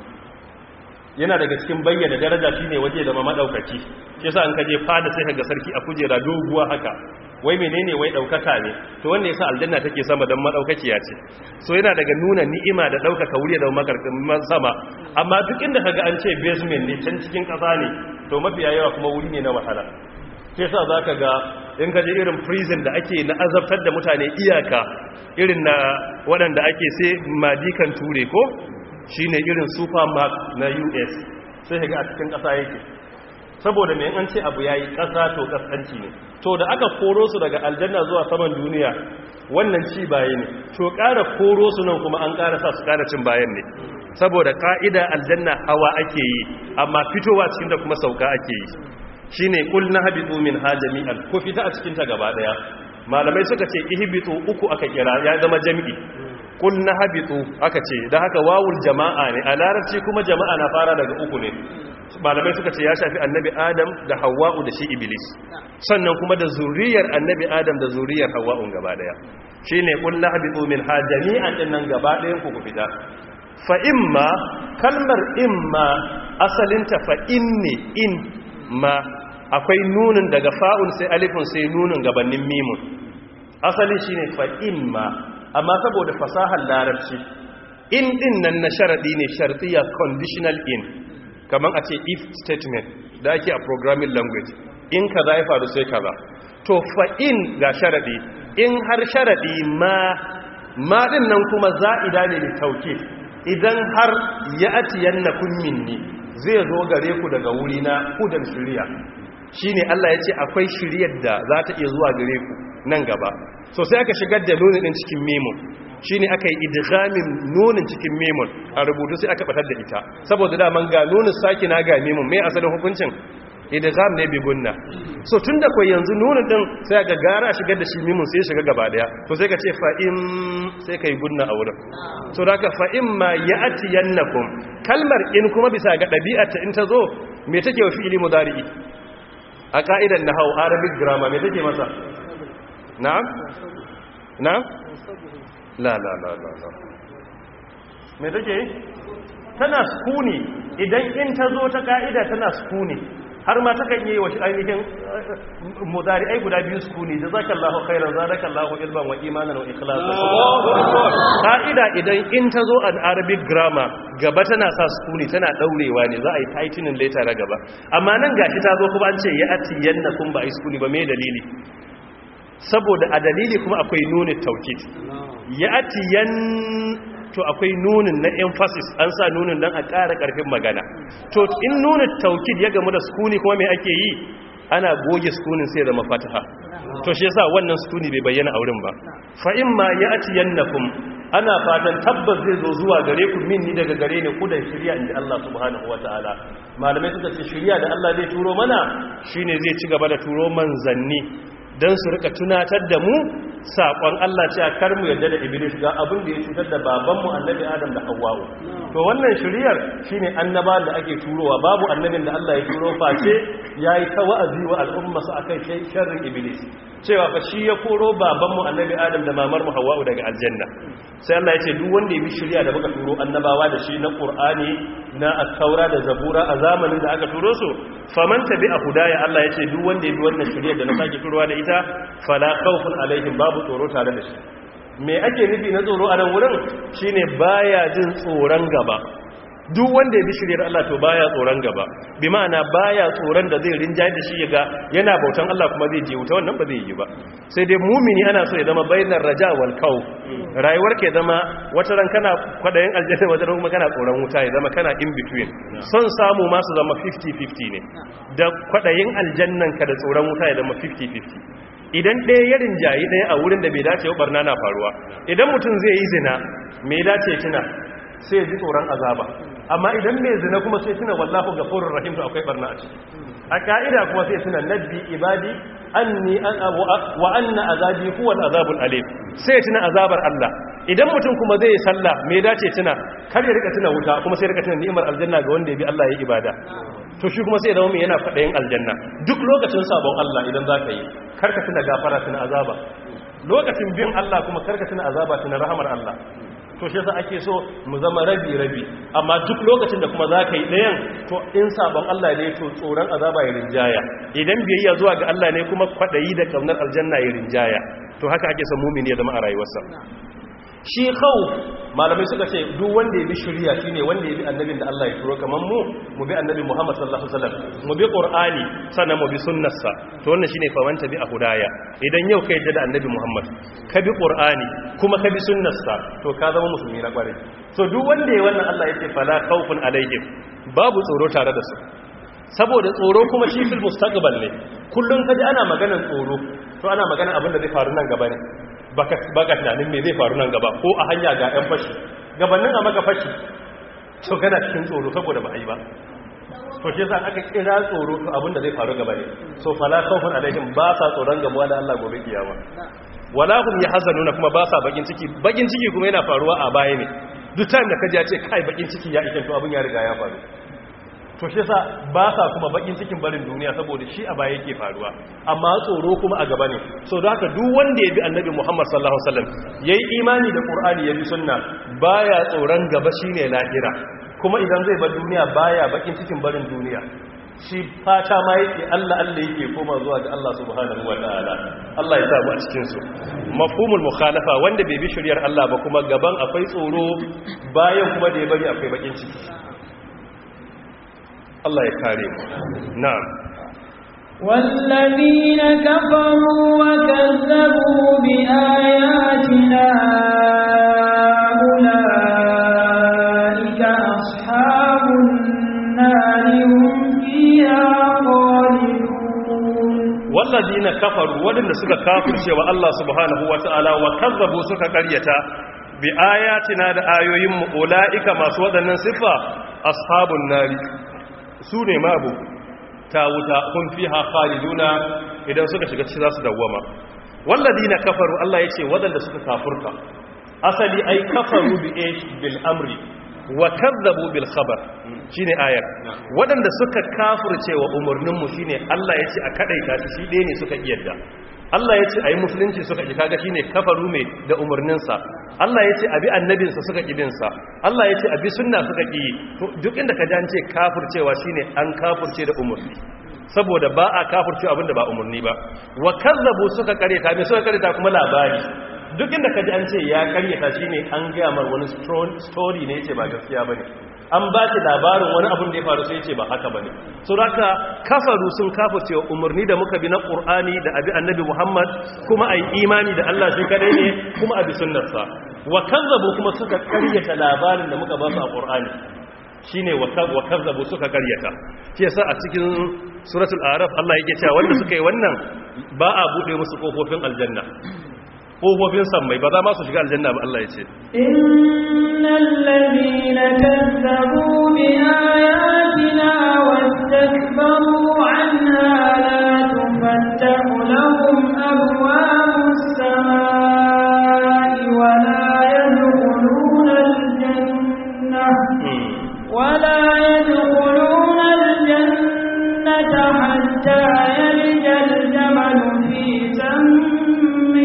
A: yana daga cikin bayyana daraja shine waje da madaukaki shi yasa an kaje fada sai kaga sarki a kujera doguwa haka wai menene wai daukaka ne to wanda yasa aljanna take sama dan madaukakiya ce so yana daga nuna ni'ima da daukaka wuri da makarkin sama amma duk inda kaga an ce basement ne can cikin kasa ne to mafiya yawa kuma wuri ne na wahala shi yasa zaka ga in kaje irin prison da ake na azabtar da mutane iyaka irin na waɗanda ake sai madikan ture ko shine irin supermark na U S sai ga a cikin kasa yake saboda mai an ce abu yayi kasa to kaskanci ne to da aka koro su daga aljanna zuwa saman duniya wannan ci baye ne to ƙara koro su nan kuma an ƙara sa su ƙara cin bayan ne saboda ka'ida aljanna hawa ake yi amma fitowa cikin da kuma sauka ake yi shine kul nahbitu min ha jami'an ko fita a cikin ta gaba daya malamai suka ce ihbitu uku aka kira ya zama jami'i kul nahbitu aka ce da haka wawul jama'a ne a larabci kuma jama'a na fara daga uku ne malamai suka ce ya shafi annabi adam da hawa'u da shi iblis sannan kuma da zuriyar annabi adam da zuriyar hawa'un gaba daya shine kul nahbitu min ha jami'an dinnan gaba dayan ku ku fita fa imma kalmar imma asalinta fa inni in ma akwai nunin daga fa'un sai alifun sai nunin gabanin mimun asali shine fa imma amma saboda fasahar larabci in din nan na sharadi ne shartiya conditional in kaman a ce if statement da ake a programming language in kaza ya faru sai kaza to fa in ga sharadi in har sharadi ma ma din nan kuma za'ida ne da tauke idan har ya atiyannakum minni zai zo gare ku daga wuri na hudan shiriya shine Allah ya ce akwai shiriyar da za ta iya zuwa gare ku nan gaba so sai aka shigar da nunin din cikin memo shine aka yi idghamin nunin cikin memon a rubutu sai aka batar da ita saboda daman ga nunin sakina ga memon mai asalin hukuncin idgham ne bi gunna so tunda kai yanzu nunin din sai aka gara shigar da shi memon sai shiga gaba daya to sai ka ce fa in sai kai gunna a wurin so da ka fa in ma ya'tiyannakum kalmar in kuma bisa ga dabi'arta in ta zo me take wa fi'ili mudari'i a ka'idar nahwu arabic grammar me take masa na'am na'am la la la la la me take tana sukuni idan in ta zo ta ka'ida tana sukuni har ma ta kan yi wa ainihin mudari ai guda biyu sukuni jazakallahu khairan zadakallahu ilman wa imanan wa ikhlasan ka'ida idan in ta zo an arabic grammar gaba tana sa sukuni tana daurewa ne za a yi tightening later na gaba amma nan gashi ta zo kuma an ce ya atiyannakum ba ai sukuni ba me dalili saboda a dalili kuma akwai nunin taukid ya atiyan to akwai nunin na emphasis an sa nunin don a ƙara ƙarfin magana to in nunin taukid ya gamu da sukuni kuma mai ake yi ana goge sukunin sai zama fataha to shi yasa wannan sukuni bai bayyana a wurin ba fa in ma ya atiyannakum ana fatan tabbas zai zo zuwa gare ku minni daga gare ni kudan shirya inda Allah subhanahu wataala malamai suka ce shirya da Allah zai turo mana shine zai ci gaba da turo manzanni don su rika tunatar da mu saƙon Allah cewa kar mu yadda da iblis ga abin da ya cutar da babanmu annabi adam da hawwa'u to wannan shiriyar shine annaba da ake turowa babu annabin da Allah ya turo face yayi ta wa'azi wa al'umma su akan sharrin iblis cewa fa shi ya koro babanmu annabi adam da mamarmu hawwa'u daga aljanna sai Allah ya ce duk wanda ya bi shiriya da muka turo annabawa da shi na qur'ani na at-taura da zabura a zamanin da aka turo su faman tabi'a hudaya Allah ya ce duk wanda ya bi wannan shiriyar da na sake turowa da ita fala khawfun alaihim babu tsoro tare da shi me ake nufi na tsoro a nan wurin shine baya jin tsoron gaba duk wanda ya bi shiriyar Allah to baya tsoron gaba bi ma'ana baya tsoron da zai rinjaye da shi yaga yana bautan Allah kuma zai je wuta wannan ba zai yi ba sai dai mumini ana so ya zama bainar raja wal khawf rayuwar ke zama wata ran kana kwadayin aljanna wata ran kuma kana tsoron wuta ya zama kana in between son samu ma su zama fifty fifty ne da kwadayin aljannan ka da tsoron wuta ya zama fifty fifty idan ɗaya ya rinjayi ɗaya a wurin da bai dace ya barna na faruwa idan mutum zai yi zina me dace tuna sai ya ji tsoron azaba amma idan mai zina kuma sai tuna wallahu ghafurur rahim to akwai barna a ciki a ka'ida kuma sai tuna nabbi ibadi anni an wa anna azabi huwa al-azabul alim sai tuna azabar Allah idan mutum kuma zai yi sallah me dace tuna kar ya rika tuna wuta kuma sai rika tuna ni'imar aljanna ga wanda ya bi Allah ya ibada to shi kuma sai ya zama mai yana fadayin aljanna duk lokacin sabon Allah idan zaka yi kar ka tuna gafara tuna azaba lokacin bin Allah kuma kar ka tuna azaba tuna rahamar Allah to shi yasa ake so mu zama rabi rabi amma duk lokacin da kuma zaka yi dayan to in sabon Allah ne to tsoron azaba ya rinjaya idan biyayya zuwa ga Allah ne kuma kwadayi da kaunar aljanna ya rinjaya to haka ake son mu'mini ya zama a rayuwarsa shi khawf malamai suka ce duk wanda ya bi shari'a shine wanda ya bi annabin da Allah ya turo kaman mu mu bi annabi Muhammad sallallahu alaihi wasallam mu bi Qur'ani sannan mu bi sunnarsa to wannan shine famanta bi ahudaya idan yau kai da annabi Muhammad ka bi Qur'ani kuma ka bi sunnarsa to ka zama musulmi na kware so duk wanda ya wannan Allah ya ce fala khawfun alaihim babu tsoro tare da su saboda tsoro kuma shi fil mustaqbal ne kullun kaji ana maganar tsoro to ana maganar abin da zai faru nan gaba ne baka tunanin me zai faru nan gaba ko a hanya ga 'yan fashi gabanin a maka fashi to gana cikin tsoro saboda ba a yi ba to shi yasa aka kira tsoro to abinda zai faru gaba ne so fala khawfun alaihim ba sa tsoron gamuwa da Allah gobe kiyama wala hum yahzanuna kuma ba sa bakin ciki bakin ciki kuma yana faruwa a baya ne duk time da kaji ya ce kai bakin ciki ya ikin to abin ya riga ya faru to shi yasa ba sa kuma bakin cikin barin duniya saboda shi a baya yake faruwa amma tsoro kuma a gaba ne so da haka duk wanda ya bi annabi Muhammad sallallahu alaihi wasallam yayi imani da Qur'ani ya bi sunna baya tsoron gaba shine lahira kuma idan zai bar duniya baya bakin cikin barin duniya shi fata ma yake Allah Allah yake koma zuwa ga Allah subhanahu wataala Allah ya samu a cikin su mafhumul mukhalafa wanda bai bi shari'ar Allah ba kuma gaban akwai tsoro bayan kuma da ya bari akwai bakin ciki Allah ya kare mu na'am
B: والذين كفروا وكذبوا بآياتنا أولئك أصحاب النار هم فيها خالدون
A: والذين كفروا ودن suka kafirce wa Allah subhanahu wataala wa kazzabu suka karyata bi ayatina da ayoyin mu ulaika masu wadannan sifa ashabun nari su ne mabu ta wuta kun fi ha khaliduna idan suka shiga cikin zasu dawwama walladina kafaru Allah yace wadanda suka kafurta asali ai kafaru bi ish bil amri wa kadzabu bil khabar shine ayar wadanda suka kafurce wa umurnin mu shine Allah yace a kadaita shi dai ne suka kiyarda Allah yace ayi musulunci suka ki kaga shine kafaru mai da umurnin sa Allah yace abi annabinsa suka kibin sa Allah yace abi sunna suka ki to duk inda ka ji an ce kafurcewa shine an kafurce da umurni saboda ba a kafurce abinda ba umurni ba wa kazzabu suka kareta me suka kareta kuma labari duk inda ka ji an ce ya karyata shine an ga mar wani story ne yace ba gaskiya bane an ba shi labarin wani abin da ya faru sai yace ba haka bane so haka kafaru sun kafirce umarni da muka bi na Qur'ani da abi annabi Muhammad kuma ai imani da Allah shi kadai ne kuma abi sunnarsa wa kazzabu kuma suka karyata labarin da muka ba su a Qur'ani shine wa kazzabu suka karyata shi yasa a cikin suratul a'raf Allah yake cewa wanda suka yi wannan ba a bude musu kofofin aljanna kofofin sammai ba za ma su shiga aljanna ba Allah ya ce
B: innal ladina kazzabu bi ayatina wastakbaru anha la tufattahu lahum abwabus samai wa la yadkhuluna aljannah wa la yadkhuluna aljannata hatta yalija aljamal fi sammi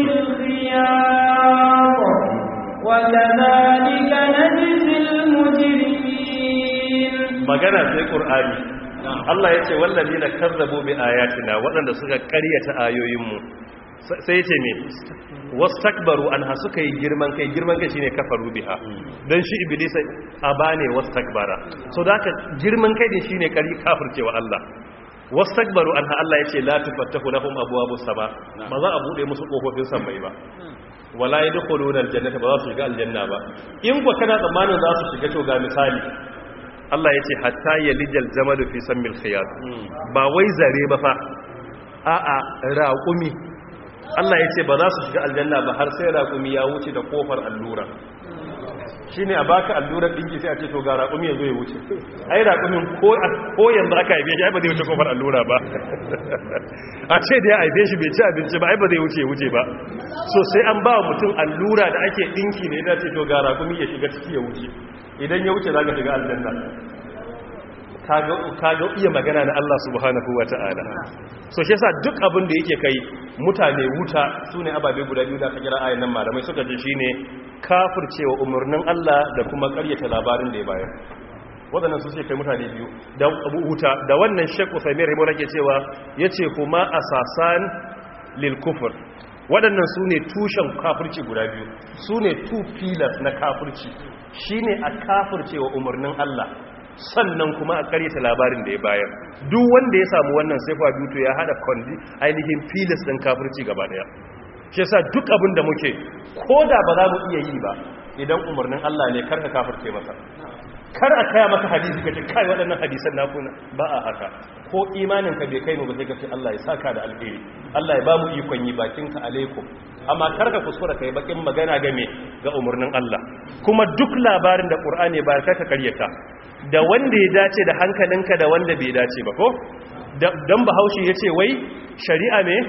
B: وكذلك نجزي المجرمين
A: magana sai qur'ani Allah yace wallazina kazzabu bi ayatina wadanda suka ƙaryata ayoyinmu sai yace me wastakbaru anha suka yi girman kai girman kai shine kafaru biha dan shi iblis abane wastakbara so da ka girman kai din shine kari kafircewa Allah wastakbaru anha Allah yace la tufattahu lahum abwabus sama ba za a bude musu kofofin samai ba wala yadkhuluna aljannata ba za su shiga aljanna ba in ko kana tsammanin za su shiga to ga misali Allah yace hatta yalijal jamadu fi sammil khiyat ba wai zare ba fa a'a raqumi Allah yace ba za su shiga aljanna ba har sai raqumi ya wuce da kofar allura
C: shine a baka allurar dinki sai a ce to ga raƙumi yazo ya wuce ai raƙumin ko ko yanzu aka haife shi ai ba zai wuce kofar allura ba a ce da ya haife shi bai ci abinci ba ai ba zai wuce wuce ba so sai an ba mutum allura da ake dinki ne da ce to ga raƙumi ya shiga ciki ya wuce idan ya wuce zaka shiga aljanna kaga iya magana na Allah subhanahu wa ta'ala so shi yasa duk abin da yake kai mutane wuta sune ababe guda biyu da aka kira ayan nan malamai suka ji shine kafircewa umurnin Allah da kuma ƙaryata labarin da ya bayar wadannan su ce kai mutane biyu da wuta da wannan Sheikh Uthaymeen rahimahullah ke cewa yace kuma asasan lil kufr wadannan sune tushen kafirci guda biyu sune two pillars na kafirci shine a kafircewa umurnin Allah sannan kuma a karyata labarin da ya bayar duk wanda ya samu wannan sai fa duto ya hada kondi ainihin filis din kafirci gaba daya shi yasa duk abin da muke koda ba za mu iya yi ba idan umarnin Allah ne karka kafirce masa kar a kaya maka hadisi kace kai waɗannan hadisan naku ba a haka ko imanin ka bai kai mu ba sai kace Allah ya saka da alheri Allah ya ba mu ikon yi bakin ka alaikum amma karka kuskura kai bakin magana game ga umarnin Allah kuma duk labarin da Qur'ani ba ka karyata da wanda ya dace da hankalinka da wanda bai dace ba ko dan Bahaushe yace wai shari'a me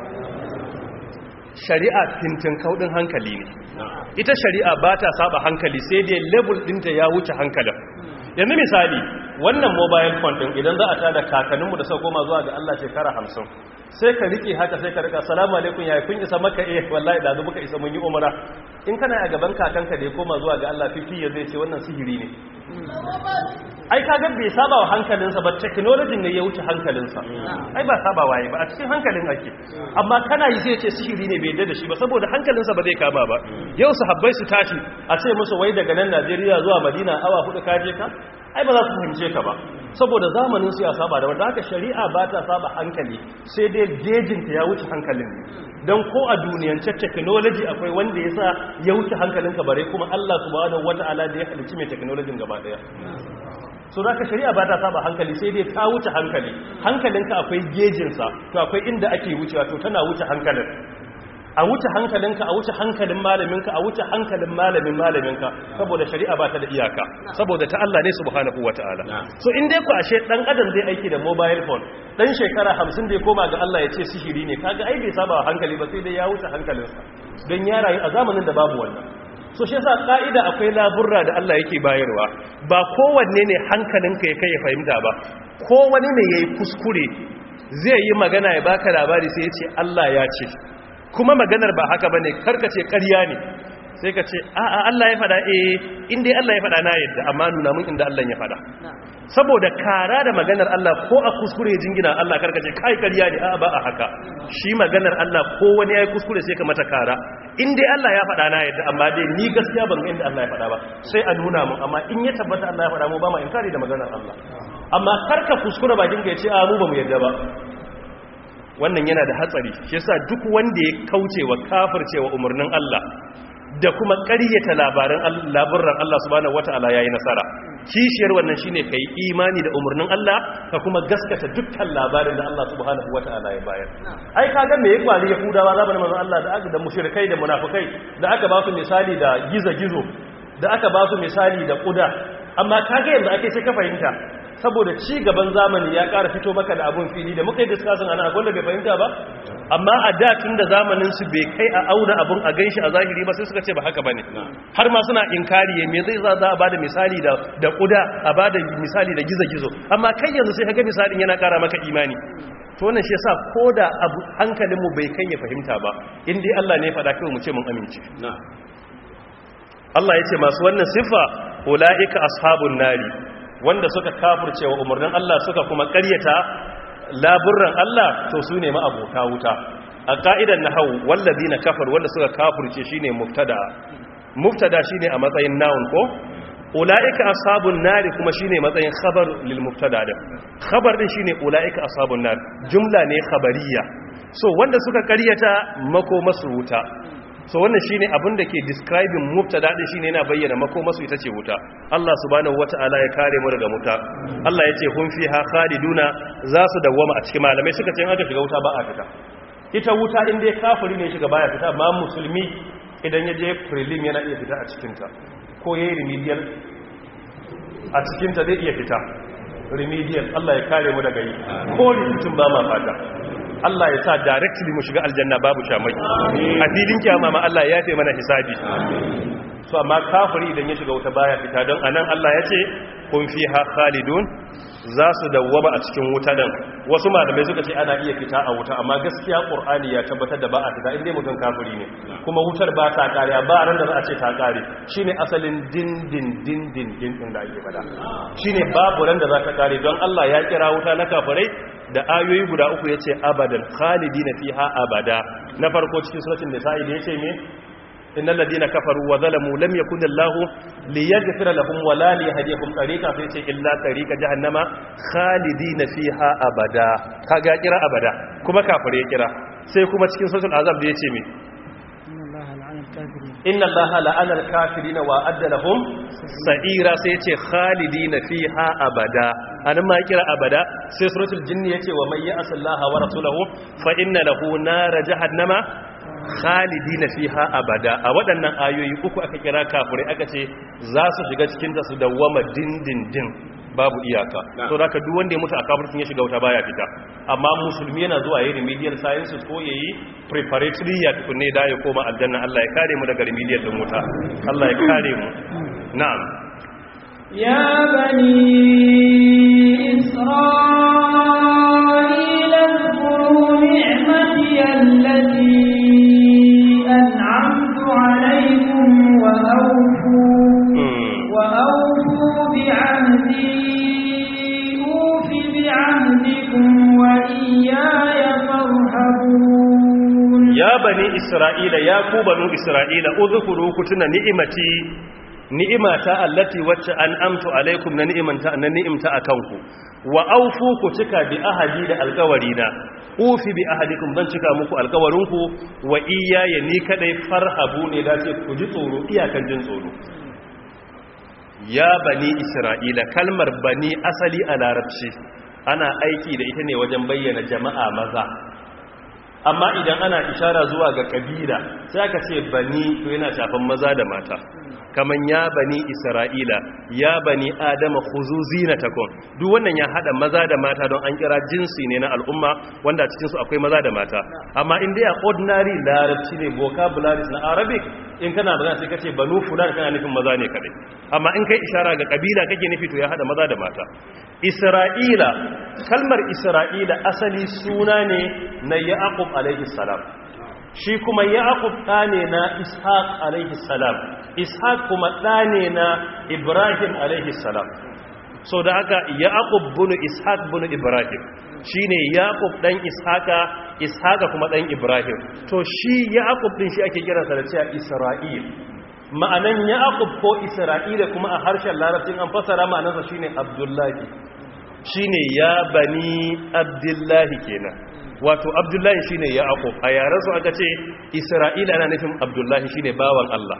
C: shari'a tintin kaudin hankali ne ita shari'a ba ta saba hankali sai dai level dinta ya wuce hankalin yanzu misali wannan mobile phone din idan za a tada kakanninmu da suka koma zuwa ga Allah shekara hamsin sai ka rike haka sai ka rika assalamu alaikum yayi kun isa maka eh wallahi da zu muka isa mun yi umra in kana a gaban kakanka da ya koma zuwa ga Allah fifi ya zai ce wannan sihiri ne ai kaga bai saba wa hankalinsa ba technology ne ya wuce hankalinsa ai ba saba waye ba a cikin hankalin ake amma kana yi sai ce sihiri ne bai yadda da shi ba saboda hankalinsa ba zai kama ba yau sahabbai su tashi a ce musu wai daga nan Najeriya zuwa Madina awa hudu ka je ka ai ba za su fahimce ka ba saboda zamanin su ya saba da wanda haka shari'a ba ta saba hankali sai dai gejinta ya wuce hankalin don ko a duniyance technology akwai wanda ya sa ya wuce hankalinka bare kuma Allah subhanahu wata'ala da ya halicci mai technology gaba daya so za ka shari'a ba ta saba hankali sai dai ta wuce hankali hankalinka akwai gejinsa to akwai inda ake wucewa to tana wuce hankalin a wuce hankalinka a wuce hankalin malaminka a wuce hankalin malamin malaminka saboda shari'a ba ta da iyaka saboda ta Allah ne subhanahu wataala so in dai ku ashe dan adam zai aiki da mobile phone dan shekara hamsin da ya koma ga Allah ya ce sihiri ne kaga ai bai saba hankali ba sai dai ya wuce hankalinsa don ya rayu a zamanin da babu wannan so shi yasa ka'ida akwai laburra da Allah yake bayarwa ba kowanne ne hankalinka ya kai ya fahimta ba ko wani ne yayi kuskure zai yi magana ya baka labari sai ya ce Allah ya ce kuma maganar ba haka bane karka ce ƙarya ne sai ka ce a'a Allah ya fada eh inda Allah ya fada na yadda amma nuna mun inda Allah ya fada saboda kara da maganar Allah ko a kuskure jingina Allah karka ce kai ƙarya ne a'a ba a haka shi maganar Allah ko wani yayi kuskure sai ka mata kara inda Allah ya fada na yadda amma dai ni gaskiya ban ga inda Allah ya fada ba sai a nuna mun amma in ya tabbata Allah ya fada mu ba ma inkari da maganar Allah amma karka kuskure ba dinga ya ce a mu ba mu yadda ba wannan yana da hatsari shi yasa duk wanda ya kauce wa kafircewa umarnin Allah da kuma ƙaryata labaran labaran Allah subhanahu wataala yayi nasara kishiyar wannan shine kai imani da umarnin Allah ka kuma gaskata dukkan labarin da Allah subhanahu wataala ya bayar ai kaga me ya kwari yahudawa zamanin manzon Allah da aka da mushrikai da munafikai da aka ba su misali da gizo-gizo da aka ba su misali da kuda amma kaga yanzu ake sai ka fahimta saboda ci gaban zamani ya ƙara fito maka da abun fili da muka yi diskasin ana agon da bai fahimta ba amma a da tun da zamanin su bai kai a auna abun a ganshi a zahiri ba sai suka ce ba haka bane har ma suna inkari me zai za a bada misali da da kuda a bada misali da gizo-gizo amma kai yanzu sai kaga misalin yana ƙara maka imani to wannan shi yasa koda abu hankalin mu bai kai ya fahimta ba in dai Allah ne ya faɗa kai mu ce mun amince Allah ya ce masu wannan siffa ulaika ashabun nari wanda suka kafirce wa umarnin Allah suka kuma ƙaryata laburran Allah to su ne ma'abota wuta a ka'idan nahwu wallazina kafar wanda suka kafirce shine mubtada mubtada shine a matsayin noun ko ulaika ashabun nari kuma shine matsayin khabar lil mubtada da khabar din shine ulaika ashabun nar jumla ne khabariya so wanda suka ƙaryata makomasu wuta so wannan shine abin da ke describing mubtada din shine yana bayyana makomasu ita ce wuta Allah subhanahu wataala ya kare mu daga wuta Allah yace hum fiha khaliduna za su dawwama a cikin malamai suka ce in aka shiga wuta ba a fita ita wuta in dai kafiri ne shiga baya fita amma musulmi idan ya je prelim yana iya fita a cikin ta ko yayi remedial a cikin ta zai iya fita remedial Allah ya kare mu daga yi ko rikicin ba ma fata Allah ya sa directly mu shiga aljanna babu shamaki a filin kiyama ma Allah ya yafe mana hisabi so amma kafiri idan ya shiga wuta baya fita don anan Allah ya ce kun fiha khalidun za su dawwama a cikin wuta dan wasu malamai suka ce ana iya fita a wuta amma gaskiya Qur'ani ya tabbatar da ba a fita inda mutum kafiri ne kuma wutar ba ta kare ba ran da za a ce ta kare shine asalin din din din din din din da ake fada shine babu ran da za ta kare don Allah ya kira wuta na kafirai da ayoyi guda uku yace abadan khalidina fiha abada na farko cikin suratul nisa'i da yace me innal ladina kafaru wa zalamu lam yakun Allahu liyaghfira lahum wa la liyahdihim tariqa fa yace illa tariqa jahannama khalidina fiha abada kaga kira abada kuma kafire ya kira sai kuma cikin suratul azab da yace me inna Allaha la'ana al-kafirin wa adda lahum sa'ira sai yace khalidina fiha abada anan ma kira abada sai suratul jinni yace wa may ya'sallaha wa rasulahu fa inna lahu nar jahannama khalidina fiha abada a waɗannan ayoyi uku aka kira kafirai aka ce za su shiga cikin ta su dawwama dindindin babu iyaka to zaka duk wanda ya mutu a kafircin ya shiga wuta baya fita amma musulmi yana zuwa yayin remedial sciences ko yayi preparatory ya tukunne da ya koma aljanna Allah ya kare mu daga remedial din wuta Allah ya kare mu na'am
B: ya bani isra'ila zkuru ni'mati allati an'amtu alaykum wa awfu wa awfu bi'ahdi ufi bi'ahdikum wa iyaya farhabun
C: ya bani isra'ila ya ku banu isra'ila uzkuru kutuna ni'imati ni'imata allati wacce an amtu alaikum na ni'imanta na ni'imta akanku wa aufu ku cika bi ahadi da alkawarina ufi bi ahadikum zan cika muku alkawarinku wa iyaya ni kadai farhabu ne da ce ku ji tsoro iyakan jin tsoro ya bani isra'ila kalmar bani asali a larabci ana aiki da ita ne wajen bayyana jama'a maza amma idan ana ishara zuwa ga kabila sai aka ce bani to yana shafan maza da mata kaman ya bani isra'ila ya bani adama khuzu zinatakum duk wannan ya hada maza da mata don an kira jinsi ne na al'umma wanda cikin su akwai maza da mata amma in dai a ordinary larabci ne vocabularies na arabic in kana magana sai kace banu fulan kana nufin maza ne kadai amma in kai ishara ga kabila kake nufi to ya hada maza da mata isra'ila kalmar isra'ila asali suna ne na yaqub alaihi salam shi kuma yaqub ɗane na ishaq alaihi salam ishaq kuma ɗane na ibrahim alaihi salam so da haka yaqub bunu ishaq bunu ibrahim shine yaqub dan ishaqa ishaqa kuma dan ibrahim to shi yaqub din shi ake kiransa da cewa isra'il ma'anan yaqub ko isra'ila kuma a harshen larabcin an fasara ma'anarsa shine abdullahi shine ya bani abdullahi kenan wato abdullahi shine yaqub a yaran su aka ce isra'ila ana nufin abdullahi shine bawan Allah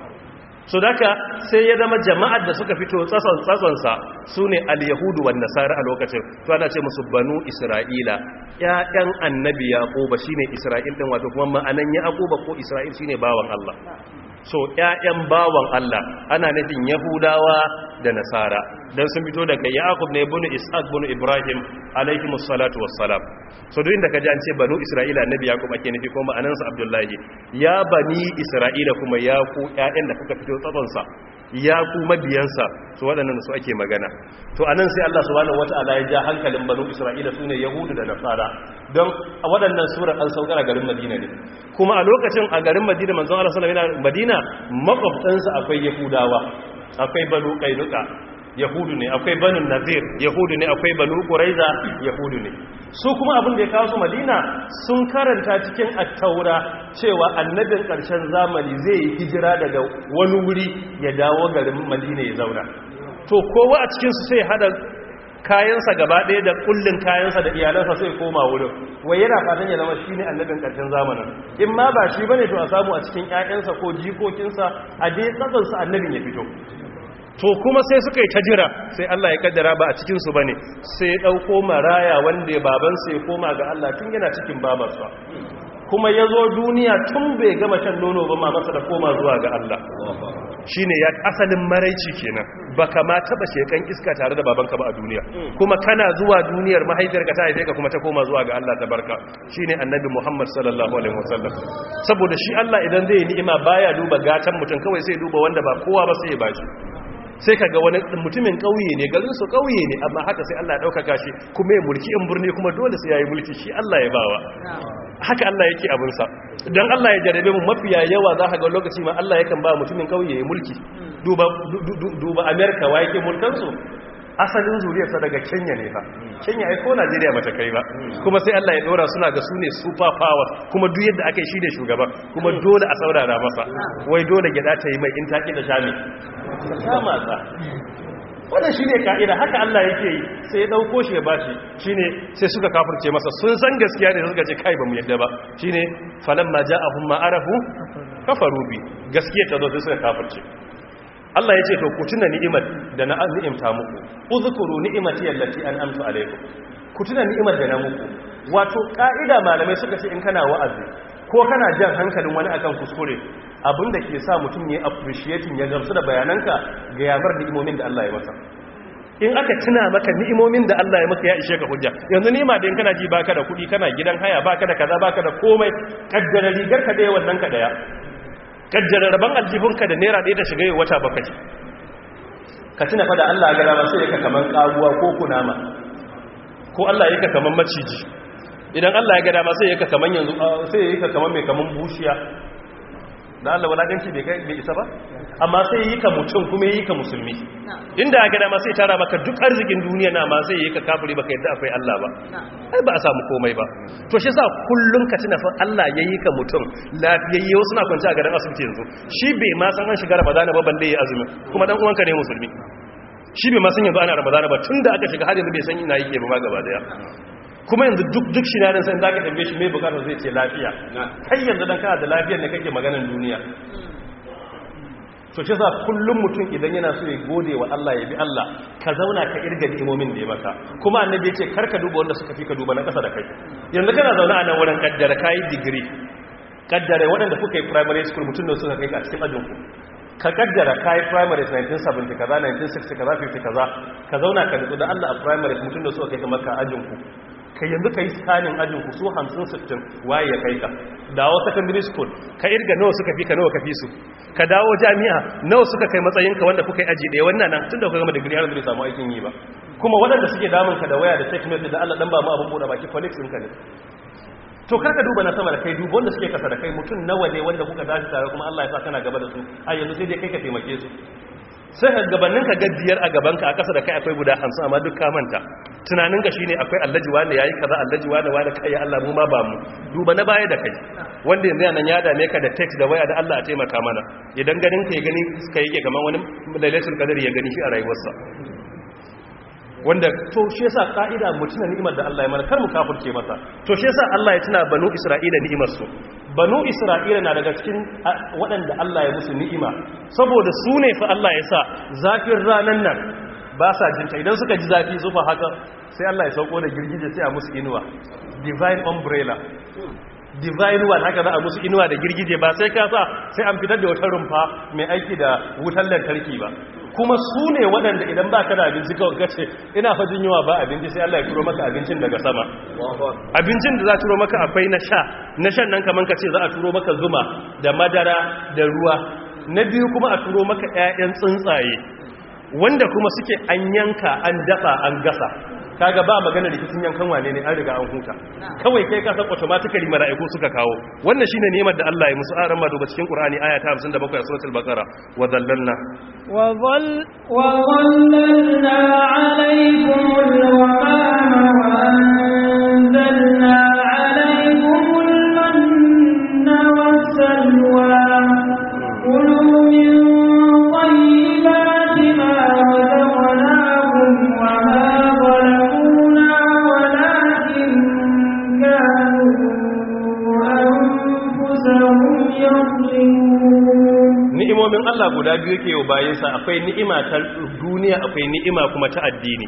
C: so daka sai ya zama jama'ar da suka fito tsatson tsatson sa sune al-yahudu wan nasara a lokacin to ana ce musu banu isra'ila ƴaƴan annabi yaquba shine isra'il din wato kuma ma'anan yaquba ko isra'il shine bawan Allah so ƴaƴan bawan Allah ana nufin yahudawa da nasara dan sun fito daga yaqub ne ibn ishaq ibn ibrahim alaihimus salatu wassalam so duk inda kaji an ce banu isra'ila annabi yaqub ake nufi kuma ma'anan sa abdullahi ya bani isra'ila kuma ya ku ƴaƴan da kuka fito tsatson sa ya ku mabiyansa so waɗannan su ake magana to anan sai Allah subhanahu wataala ya ja hankalin banu isra'ila sune yahudu da nasara don a waɗannan surar an saukar a garin madina ne kuma a lokacin a garin madina manzon Allah sallallahu alaihi wasallam madina makwabtansa akwai yahudawa akwai banu qainuqa yahudu ne akwai banu nazir yahudu ne akwai banu quraiza yahudu ne su kuma abin da ya kawo su madina sun karanta cikin at-taura cewa annabin ƙarshen zamani zai yi hijira daga wani wuri ya dawo garin madina ya zauna to kowa a cikin su sai hada kayansa gaba ɗaya da kullun kayansa da iyalansa sai koma wurin wai yana fatan ya zama shine annabin ƙarshen zamanin in ma ba shi bane to a samu a cikin ƴaƴansa ko jikokinsa a dai tsatsan sa annabin ya fito to kuma sai suka yi ta jira sai Allah ya kaddara ba a cikin su bane sai ya dauko maraya wanda baban sa ya koma ga Allah tun yana cikin babarsa kuma ya zo duniya tun bai gama shan nono ba ma masa da koma zuwa ga Allah shine ya asalin maraici kenan baka ma taba shekan iska tare da babanka ba a duniya kuma kana zuwa duniyar mahaifiyarka ta haife ka kuma ta koma zuwa ga Allah tabarka shine annabi Muhammad sallallahu alaihi wasallam saboda shi Allah idan zai yi ni'ima baya duba gatan mutum kawai sai duba wanda ba kowa ba sai ya bashi sai kaga wani mutumin kauye ne garin su kauye ne amma haka sai Allah ya dauka shi kuma ya mulki in burne kuma dole sai yayi mulki shi Allah ya bawa haka Allah yake abin sa dan Allah ya jarabe mu mafiya yawa za ka ga lokaci ma Allah yakan ba mutumin kauye ya mulki duba duba America wa yake mulkan su asalin zuriyarsa daga Kenya ne fa Kenya ai ko Najeriya bata kai ba kuma sai Allah ya dora suna ga su ne super power kuma duk yadda aka yi shi ne shugaba kuma dole a saurara masa wai dole gida ta yi mai in taki da shami ta matsa wannan shine kaida haka Allah yake yi sai ya dauko shi ya bashi shine sai suka kafirce masa sun san gaskiya ne suka ce kai ba mu yadda ba shine falamma ja'ahum ma arafu kafaru bi gaskiya ta zo sai suka kafirce Allah ya ce to ku tuna ni'imar da na ni'imta muku uzkuru ni'imati allati an'amtu alaykum ku tuna ni'imar da na muku wato ka'ida malamai suka ce in kana wa'azi ko kana jan hankalin wani akan kuskure abinda ke sa mutum ya appreciating ya gamsu da bayananka ga yamar ni'imomin da Allah ya masa in aka tuna maka ni'imomin da Allah ya maka ya ishe ka hujja yanzu nima da in kana ji baka da kuɗi kana gidan haya baka da kaza baka da komai kaddara rigar ka daya wannan ka daya kaddara rabon aljihunka da naira ɗaya ta shiga yau wata bakwai ka tuna fa da Allah ya gara sai ka kaman kaguwa ko kunama ko Allah ya ka kaman maciji idan Allah ya gada ma sai ya ka kaman yanzu sai ya ka kaman mai kaman bushiya da Allah walakanci bai kai bai isa ba amma sai yi ka mutum kuma yi ka musulmi inda ya gada ma sai tara maka duk arzikin duniya na ma sai yi ka kafiri baka yadda akwai Allah ba ai ba a samu komai ba to shi yasa kullun ka tuna fa Allah yayi ka mutum lafiyayye wasu na kwance a garin asibiti yanzu shi bai ma san an shiga Ramadana ba balle ya azumi kuma dan uwanka ne musulmi shi bai ma san yanzu ana Ramadana ba tunda aka shiga har yanzu bai san ina yake ba ma gaba daya kuma yanzu duk duk shi na san zaka tambaye shi mai bukatar zai ce lafiya kai yanzu dan kana da lafiyar ne kake maganar duniya to shi sa kullum mutum idan yana so ya gode wa Allah ya bi Allah ka zauna ka irga ni'imomin da ya maka kuma annabi ya ce karka duba wanda suka fi ka duba na kasa da kai yanzu kana zauna a nan wurin kaddara kai degree kaddara waɗanda kuka yi primary school mutum da suka kai ka cikin ajin ku ka kaddara kai primary nineteen seventy kaza nineteen sixty kaza fifty kaza ka zauna ka nutsu da Allah a primary mutum da suka kai ka maka ajin ku ka yanzu ka yi scanning ajin ku su hamsin sittin waye ya kai ka dawo secondary school ka irga nawa suka fi ka nawa ka fi su ka dawo jami'a nawa suka kai matsayinka wanda kuka yi aji ɗaya wannan nan tun da kuka gama digiri har zai samu aikin yi ba kuma waɗanda suke damun ka da waya da text message da Allah dan ba mu abin buɗe baki colleagues ɗinka ne to karka duba na sama da kai duba wanda suke kasa da kai mutum nawa ne wanda kuka dace tare kuma Allah ya sa kana gaba da su a yanzu sai dai kai ka taimake su sai ka gabanin ka gaddiyar a gabanka a kasa da kai akwai guda hamsin amma duk ka manta tunanin ka shine akwai allaji wanda yayi kaza allaji wanda wanda kai ya Allah mu ma ba mu duba na baya da kai wanda yanzu nan ya dame ka da text da waya da Allah a taimaka mana idan ganin ka ya gani kai yake kaman wani lailatul qadar ya gani shi a rayuwarsa wanda to shi yasa ka'ida mu tuna ni'imar da Allah ya mana kar mu kafirce masa to shi yasa Allah ya tuna banu Isra'ila ni'imar su banu Isra'ila na daga cikin waɗanda Allah ya musu ni'ima saboda su ne fa Allah ya sa zafin ranan nan ba sa jinta idan suka ji zafi zufa haka sai Allah ya sauko da girgije sai a musu inuwa divine umbrella divine one haka za a musu inuwa da girgije ba sai ka sa sai an fitar da wata rumfa mai aiki da wutar lantarki ba kuma su ne waɗanda idan ba ka da abinci kawai gace ina fa jin yawa ba abinci sai Allah ya turo maka abincin daga sama abincin da za a turo maka akwai na sha na shan nan kaman ka ce za a turo maka zuma da madara da ruwa na biyu kuma a turo maka ƴaƴan tsuntsaye wanda kuma suke an yanka an dafa an gasa kaga ba magana rikicin yankan wane ne an riga an huta kawai kai ka san automatically mala'iku suka kawo wannan shine ni'imar da Allah ya musu aran ma duba cikin Qur'ani aya ta hamsin da bakwai a suratul baqara wa dhallalna
B: wa dhall wa dhallalna 'alaykumul ghamama wa anzalna 'alaykumul manna was-salwa kulu min tayyibati ma razaqnakum wa
C: ni'imomin Allah guda biyu yake yau bayansa akwai ni'ima ta duniya akwai ni'ima kuma ta addini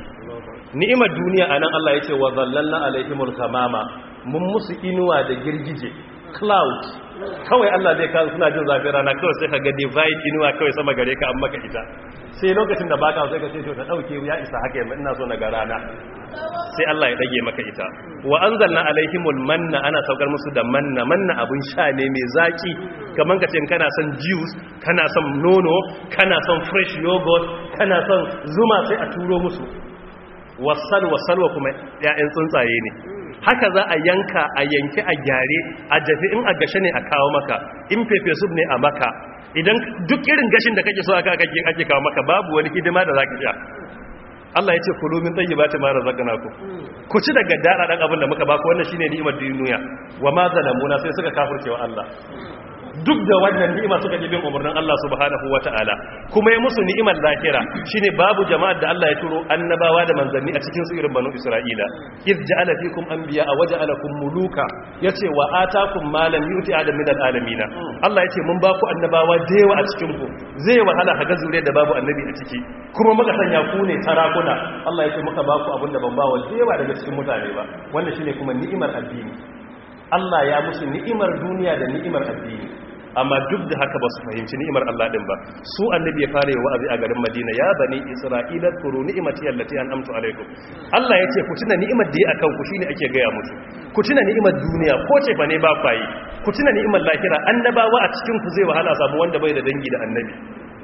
C: ni'imar duniya anan Allah ya ce wa zallalna alaihimul ghamama mun musu inuwa da girgije cloud kawai Allah zai kawo suna jin zafin rana kawai sai ka ga divide inuwa kawai sama gare ka an maka ita sai lokacin da baka sai ka ce to ta dauke ya isa haka yanzu ina so na ga rana sai Allah ya dage maka ita wa anzalna alaihimul manna ana saukar musu da manna manna abun sha ne mai zaki kaman ka ce kana son juice kana son nono kana son fresh yogurt kana son zuma sai a turo musu wasal wasalwa kuma ya'yan tsuntsaye ne haka za a yanka a yanki a gyare a jafi in a gashe ne a kawo maka in fefe sub ne a maka idan duk irin gashin da kake so aka kake ake kawo maka babu wani hidima da zaka sha Allah ya ce kulu min tayyibati ma razaqnakum ku ci daga dada dan abin da muka baku wannan shine ni'imar duniya wa ma zalamuna sai suka kafirce wa Allah duk da wannan ni'ima suka ji bin umarnin Allah subhanahu wata'ala kuma ya musu ni'imar lahira shine babu jama'ar da Allah ya turo annabawa da manzanni a cikin su irin banu Isra'ila iz ja'ala fikum anbiya wa ja'alakum muluka yace wa atakum ma lam yuti adam min alalamin Allah yace mun ba ku annabawa da yawa a cikin ku zai wahala kaga zuriyar da babu annabi a ciki kuma muka sanya ku ne sarakuna Allah yace muka ba ku abinda ban ba wa da yawa daga cikin mutane ba wannan shine kuma ni'imar addini Allah ya musu ni'imar duniya da ni'imar addini amma duk da haka ba su fahimci ni'imar Allah din ba su annabi ya fara wa'azi a garin Madina ya bani Isra'ila kuru ni'imati allati an'amtu alaikum Allah yace ku tuna ni'imar da ya akan ku shine ake gaya musu ku tuna ni'imar duniya ko ce fa ne ba ku yi ku tuna ni'imar lahira annabawa a cikin ku zai wahala samu wanda bai da dangi da annabi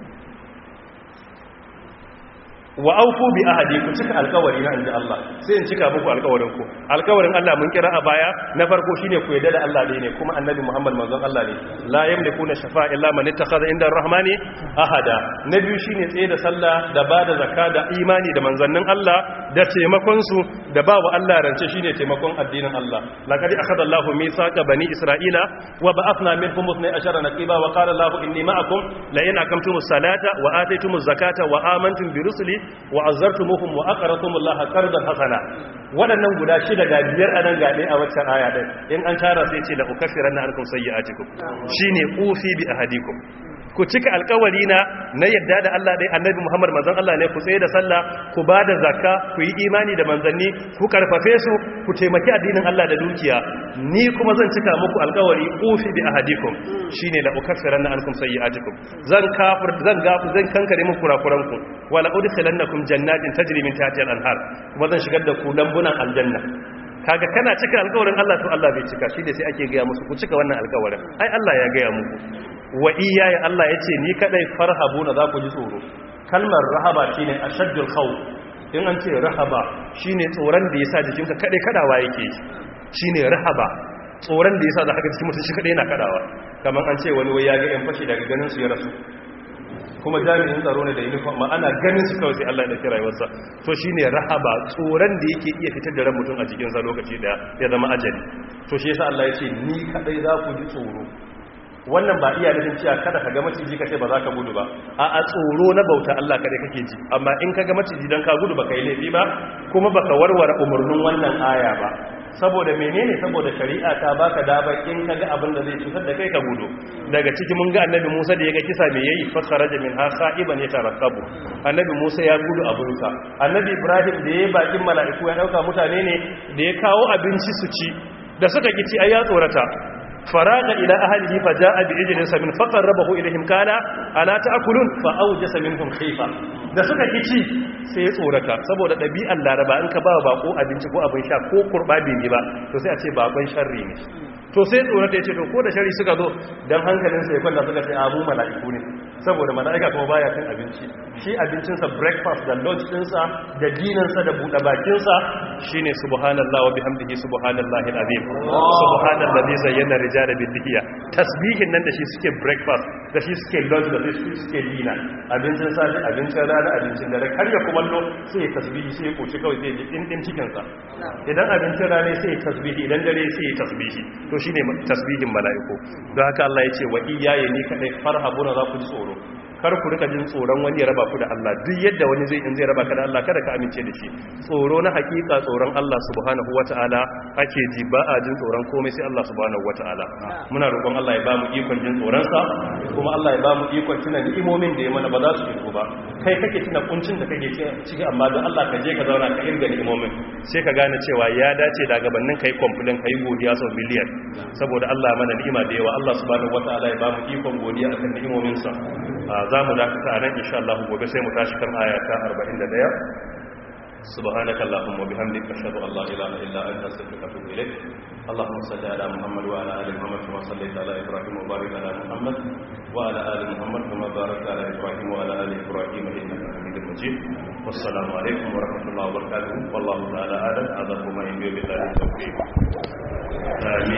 C: wa aufu bi ahadi ku cika alkawari na inda Allah sai in cika muku alkawarin ku alkawarin Allah mun kira a baya na farko shine ku yadda da Allah ne kuma annabi Muhammad manzon Allah ne la yamlikuna shafa'a illa man ittakhadha inda ar-rahmani ahada na biyu shine tsaye da sallah da bada zakka da imani da manzannin Allah da taimakon su da bawa Allah rance shine taimakon addinin Allah laqad akhadha Allahu mithaqa bani Isra'ila wa ba'athna minhum ithnay ashara naqiba wa qala Allahu inni ma'akum la in aqamtumus salata wa ataytumuz zakata wa amantum bi rusuli wa azartumuhum wa aqradtumullaha qardan hasana wadannan guda shida ga biyar anan ga dai a waccan aya din in an tara sai ce la ukaffiranna ankum sayyi'atikum shine ufi bi ahadikum ku cika alkawari na na yadda da Allah dai annabi Muhammad manzon Allah ne ku tsaye da sallah ku bada zakka ku yi imani da manzanni ku karfafe su ku taimaki addinin Allah da dukiya ni kuma zan cika muku alkawari ufi bi ahadikum shine la ukaffiranna ankum sayyi'atikum zan kafir zan gafu zan kankare muku kurakuranku wala udkhilannakum jannatin tajri min tahtiha al-anhar kuma zan shigar da ku lambunan aljanna kaga kana cika alkawarin Allah to Allah bai cika shi da sai ake gaya musu ku cika wannan alkawarin ai Allah ya gaya muku wa iyaya Allah yace ni kadai farhabuna za ku ji tsoro kalmar rahaba shine ashaddul khawf in an ce rahaba shine tsoron da yasa jikinka kadai kadawa yake shine rahaba tsoron da yasa da haka jikin mutum shi kadai yana kadawa kaman an ce wani wai ya ga yan fashi daga ganin su ya rasu kuma jami'in tsaro ne da uniform ma ana ganin su kawai sai Allah ya dauki rayuwarsa to shine rahaba tsoron da yake iya fitar da ran mutum a cikin sa lokaci da ya zama ajali to shi yasa Allah ya ce ni kadai za ku ji tsoro wannan ba iya nufin cewa kada ka ga maciji kace ba za ka gudu ba a a tsoro na bauta Allah kadai kake ji amma in ka ga maciji dan ka gudu baka yi laifi ba kuma baka warware umurnin wannan aya ba saboda menene saboda shari'a ta baka dabar in kaga abin da zai cutar da kai ka gudu daga ciki mun ga annabi Musa da yaga kisa me yayi fa kharaja min ha sa'iban yatarakabu annabi Musa ya gudu abunsa annabi Ibrahim da yayi bakin mala'iku ya dauka mutane ne da ya kawo abinci su ci da suka kici ai ya tsorata faraga ila ahlihi faja'a bi ijlin samin faqarrabahu ilayhim kana ala ta'kulun fa awjasa minhum khifa da suka kici sai ya tsorata saboda dabi'an laraba in ka ba bako abinci ko abin sha ko kurba bai ba to sai a ce bakon sharri ne to sai tsorata ya ce to ko da sharri suka zo dan hankalin sa ya kwalla suka ce abu mala'iku ne saboda mala'ika kuma baya cin abinci shi abincinsa breakfast da lunch dinsa da dinansa da buɗe bakinsa shine subhanallahi wa bihamdihi subhanallahi alazim subhanallazi zayyana rijala bilhiya tasbihin nan da shi suke breakfast da shi suke lunch da shi suke dina abincin safi abincin rana abincin dare har ya kumallo sai tasbihi sai ya koci kawai sai ya din din cikin sa idan abincin rana sai tasbihi idan dare sai tasbihi to shine tasbihin mala'iku don haka Allah ya ce wa iyyaye ni kadai farhabuna za ku ji tsoro kar ku rika jin tsoron wani ya raba ku da Allah duk yadda wani zai in zai raba ka da Allah kada ka amince da shi tsoro na hakika tsoron Allah subhanahu wataala ake ji ba a jin tsoron komai sai Allah subhanahu wataala muna roƙon Allah ya ba mu ikon jin tsoron sa kuma Allah ya ba mu ikon tuna ni'imomin da ya mana ba za su fito ba kai kake tuna kuncin da kake ciki amma don Allah ka je ka zauna ka irga ni'imomin sai ka gane cewa ya dace da gabanin kai complain kai godiya sau biliyan saboda Allah mana ni'ima da yawa. Allah subhanahu wataala ya ba mu ikon godiya akan ni'imominsa. za mu dakata a nan insha Allah gobe sai mu tashi kan aya ta arba'in da ɗaya. subhanaka allahumma bihamdika ashhadu an la ilaha illa anta astaghfiruka wa atubu ilayk. allahumma salli ala muhammad wa ala ali muhammad kama sallaita ala ibrahim wa barik ala muhammad wa ala ali muhammad kama barakta ala ibrahim wa ala ali ibrahim innaka hamidum majid. wassalamu alaikum wa rahmatullahi wa barakatuh. wallahu ta'ala a'lam. hadha huwa ma yanbaghi billahi tawfiq. amin.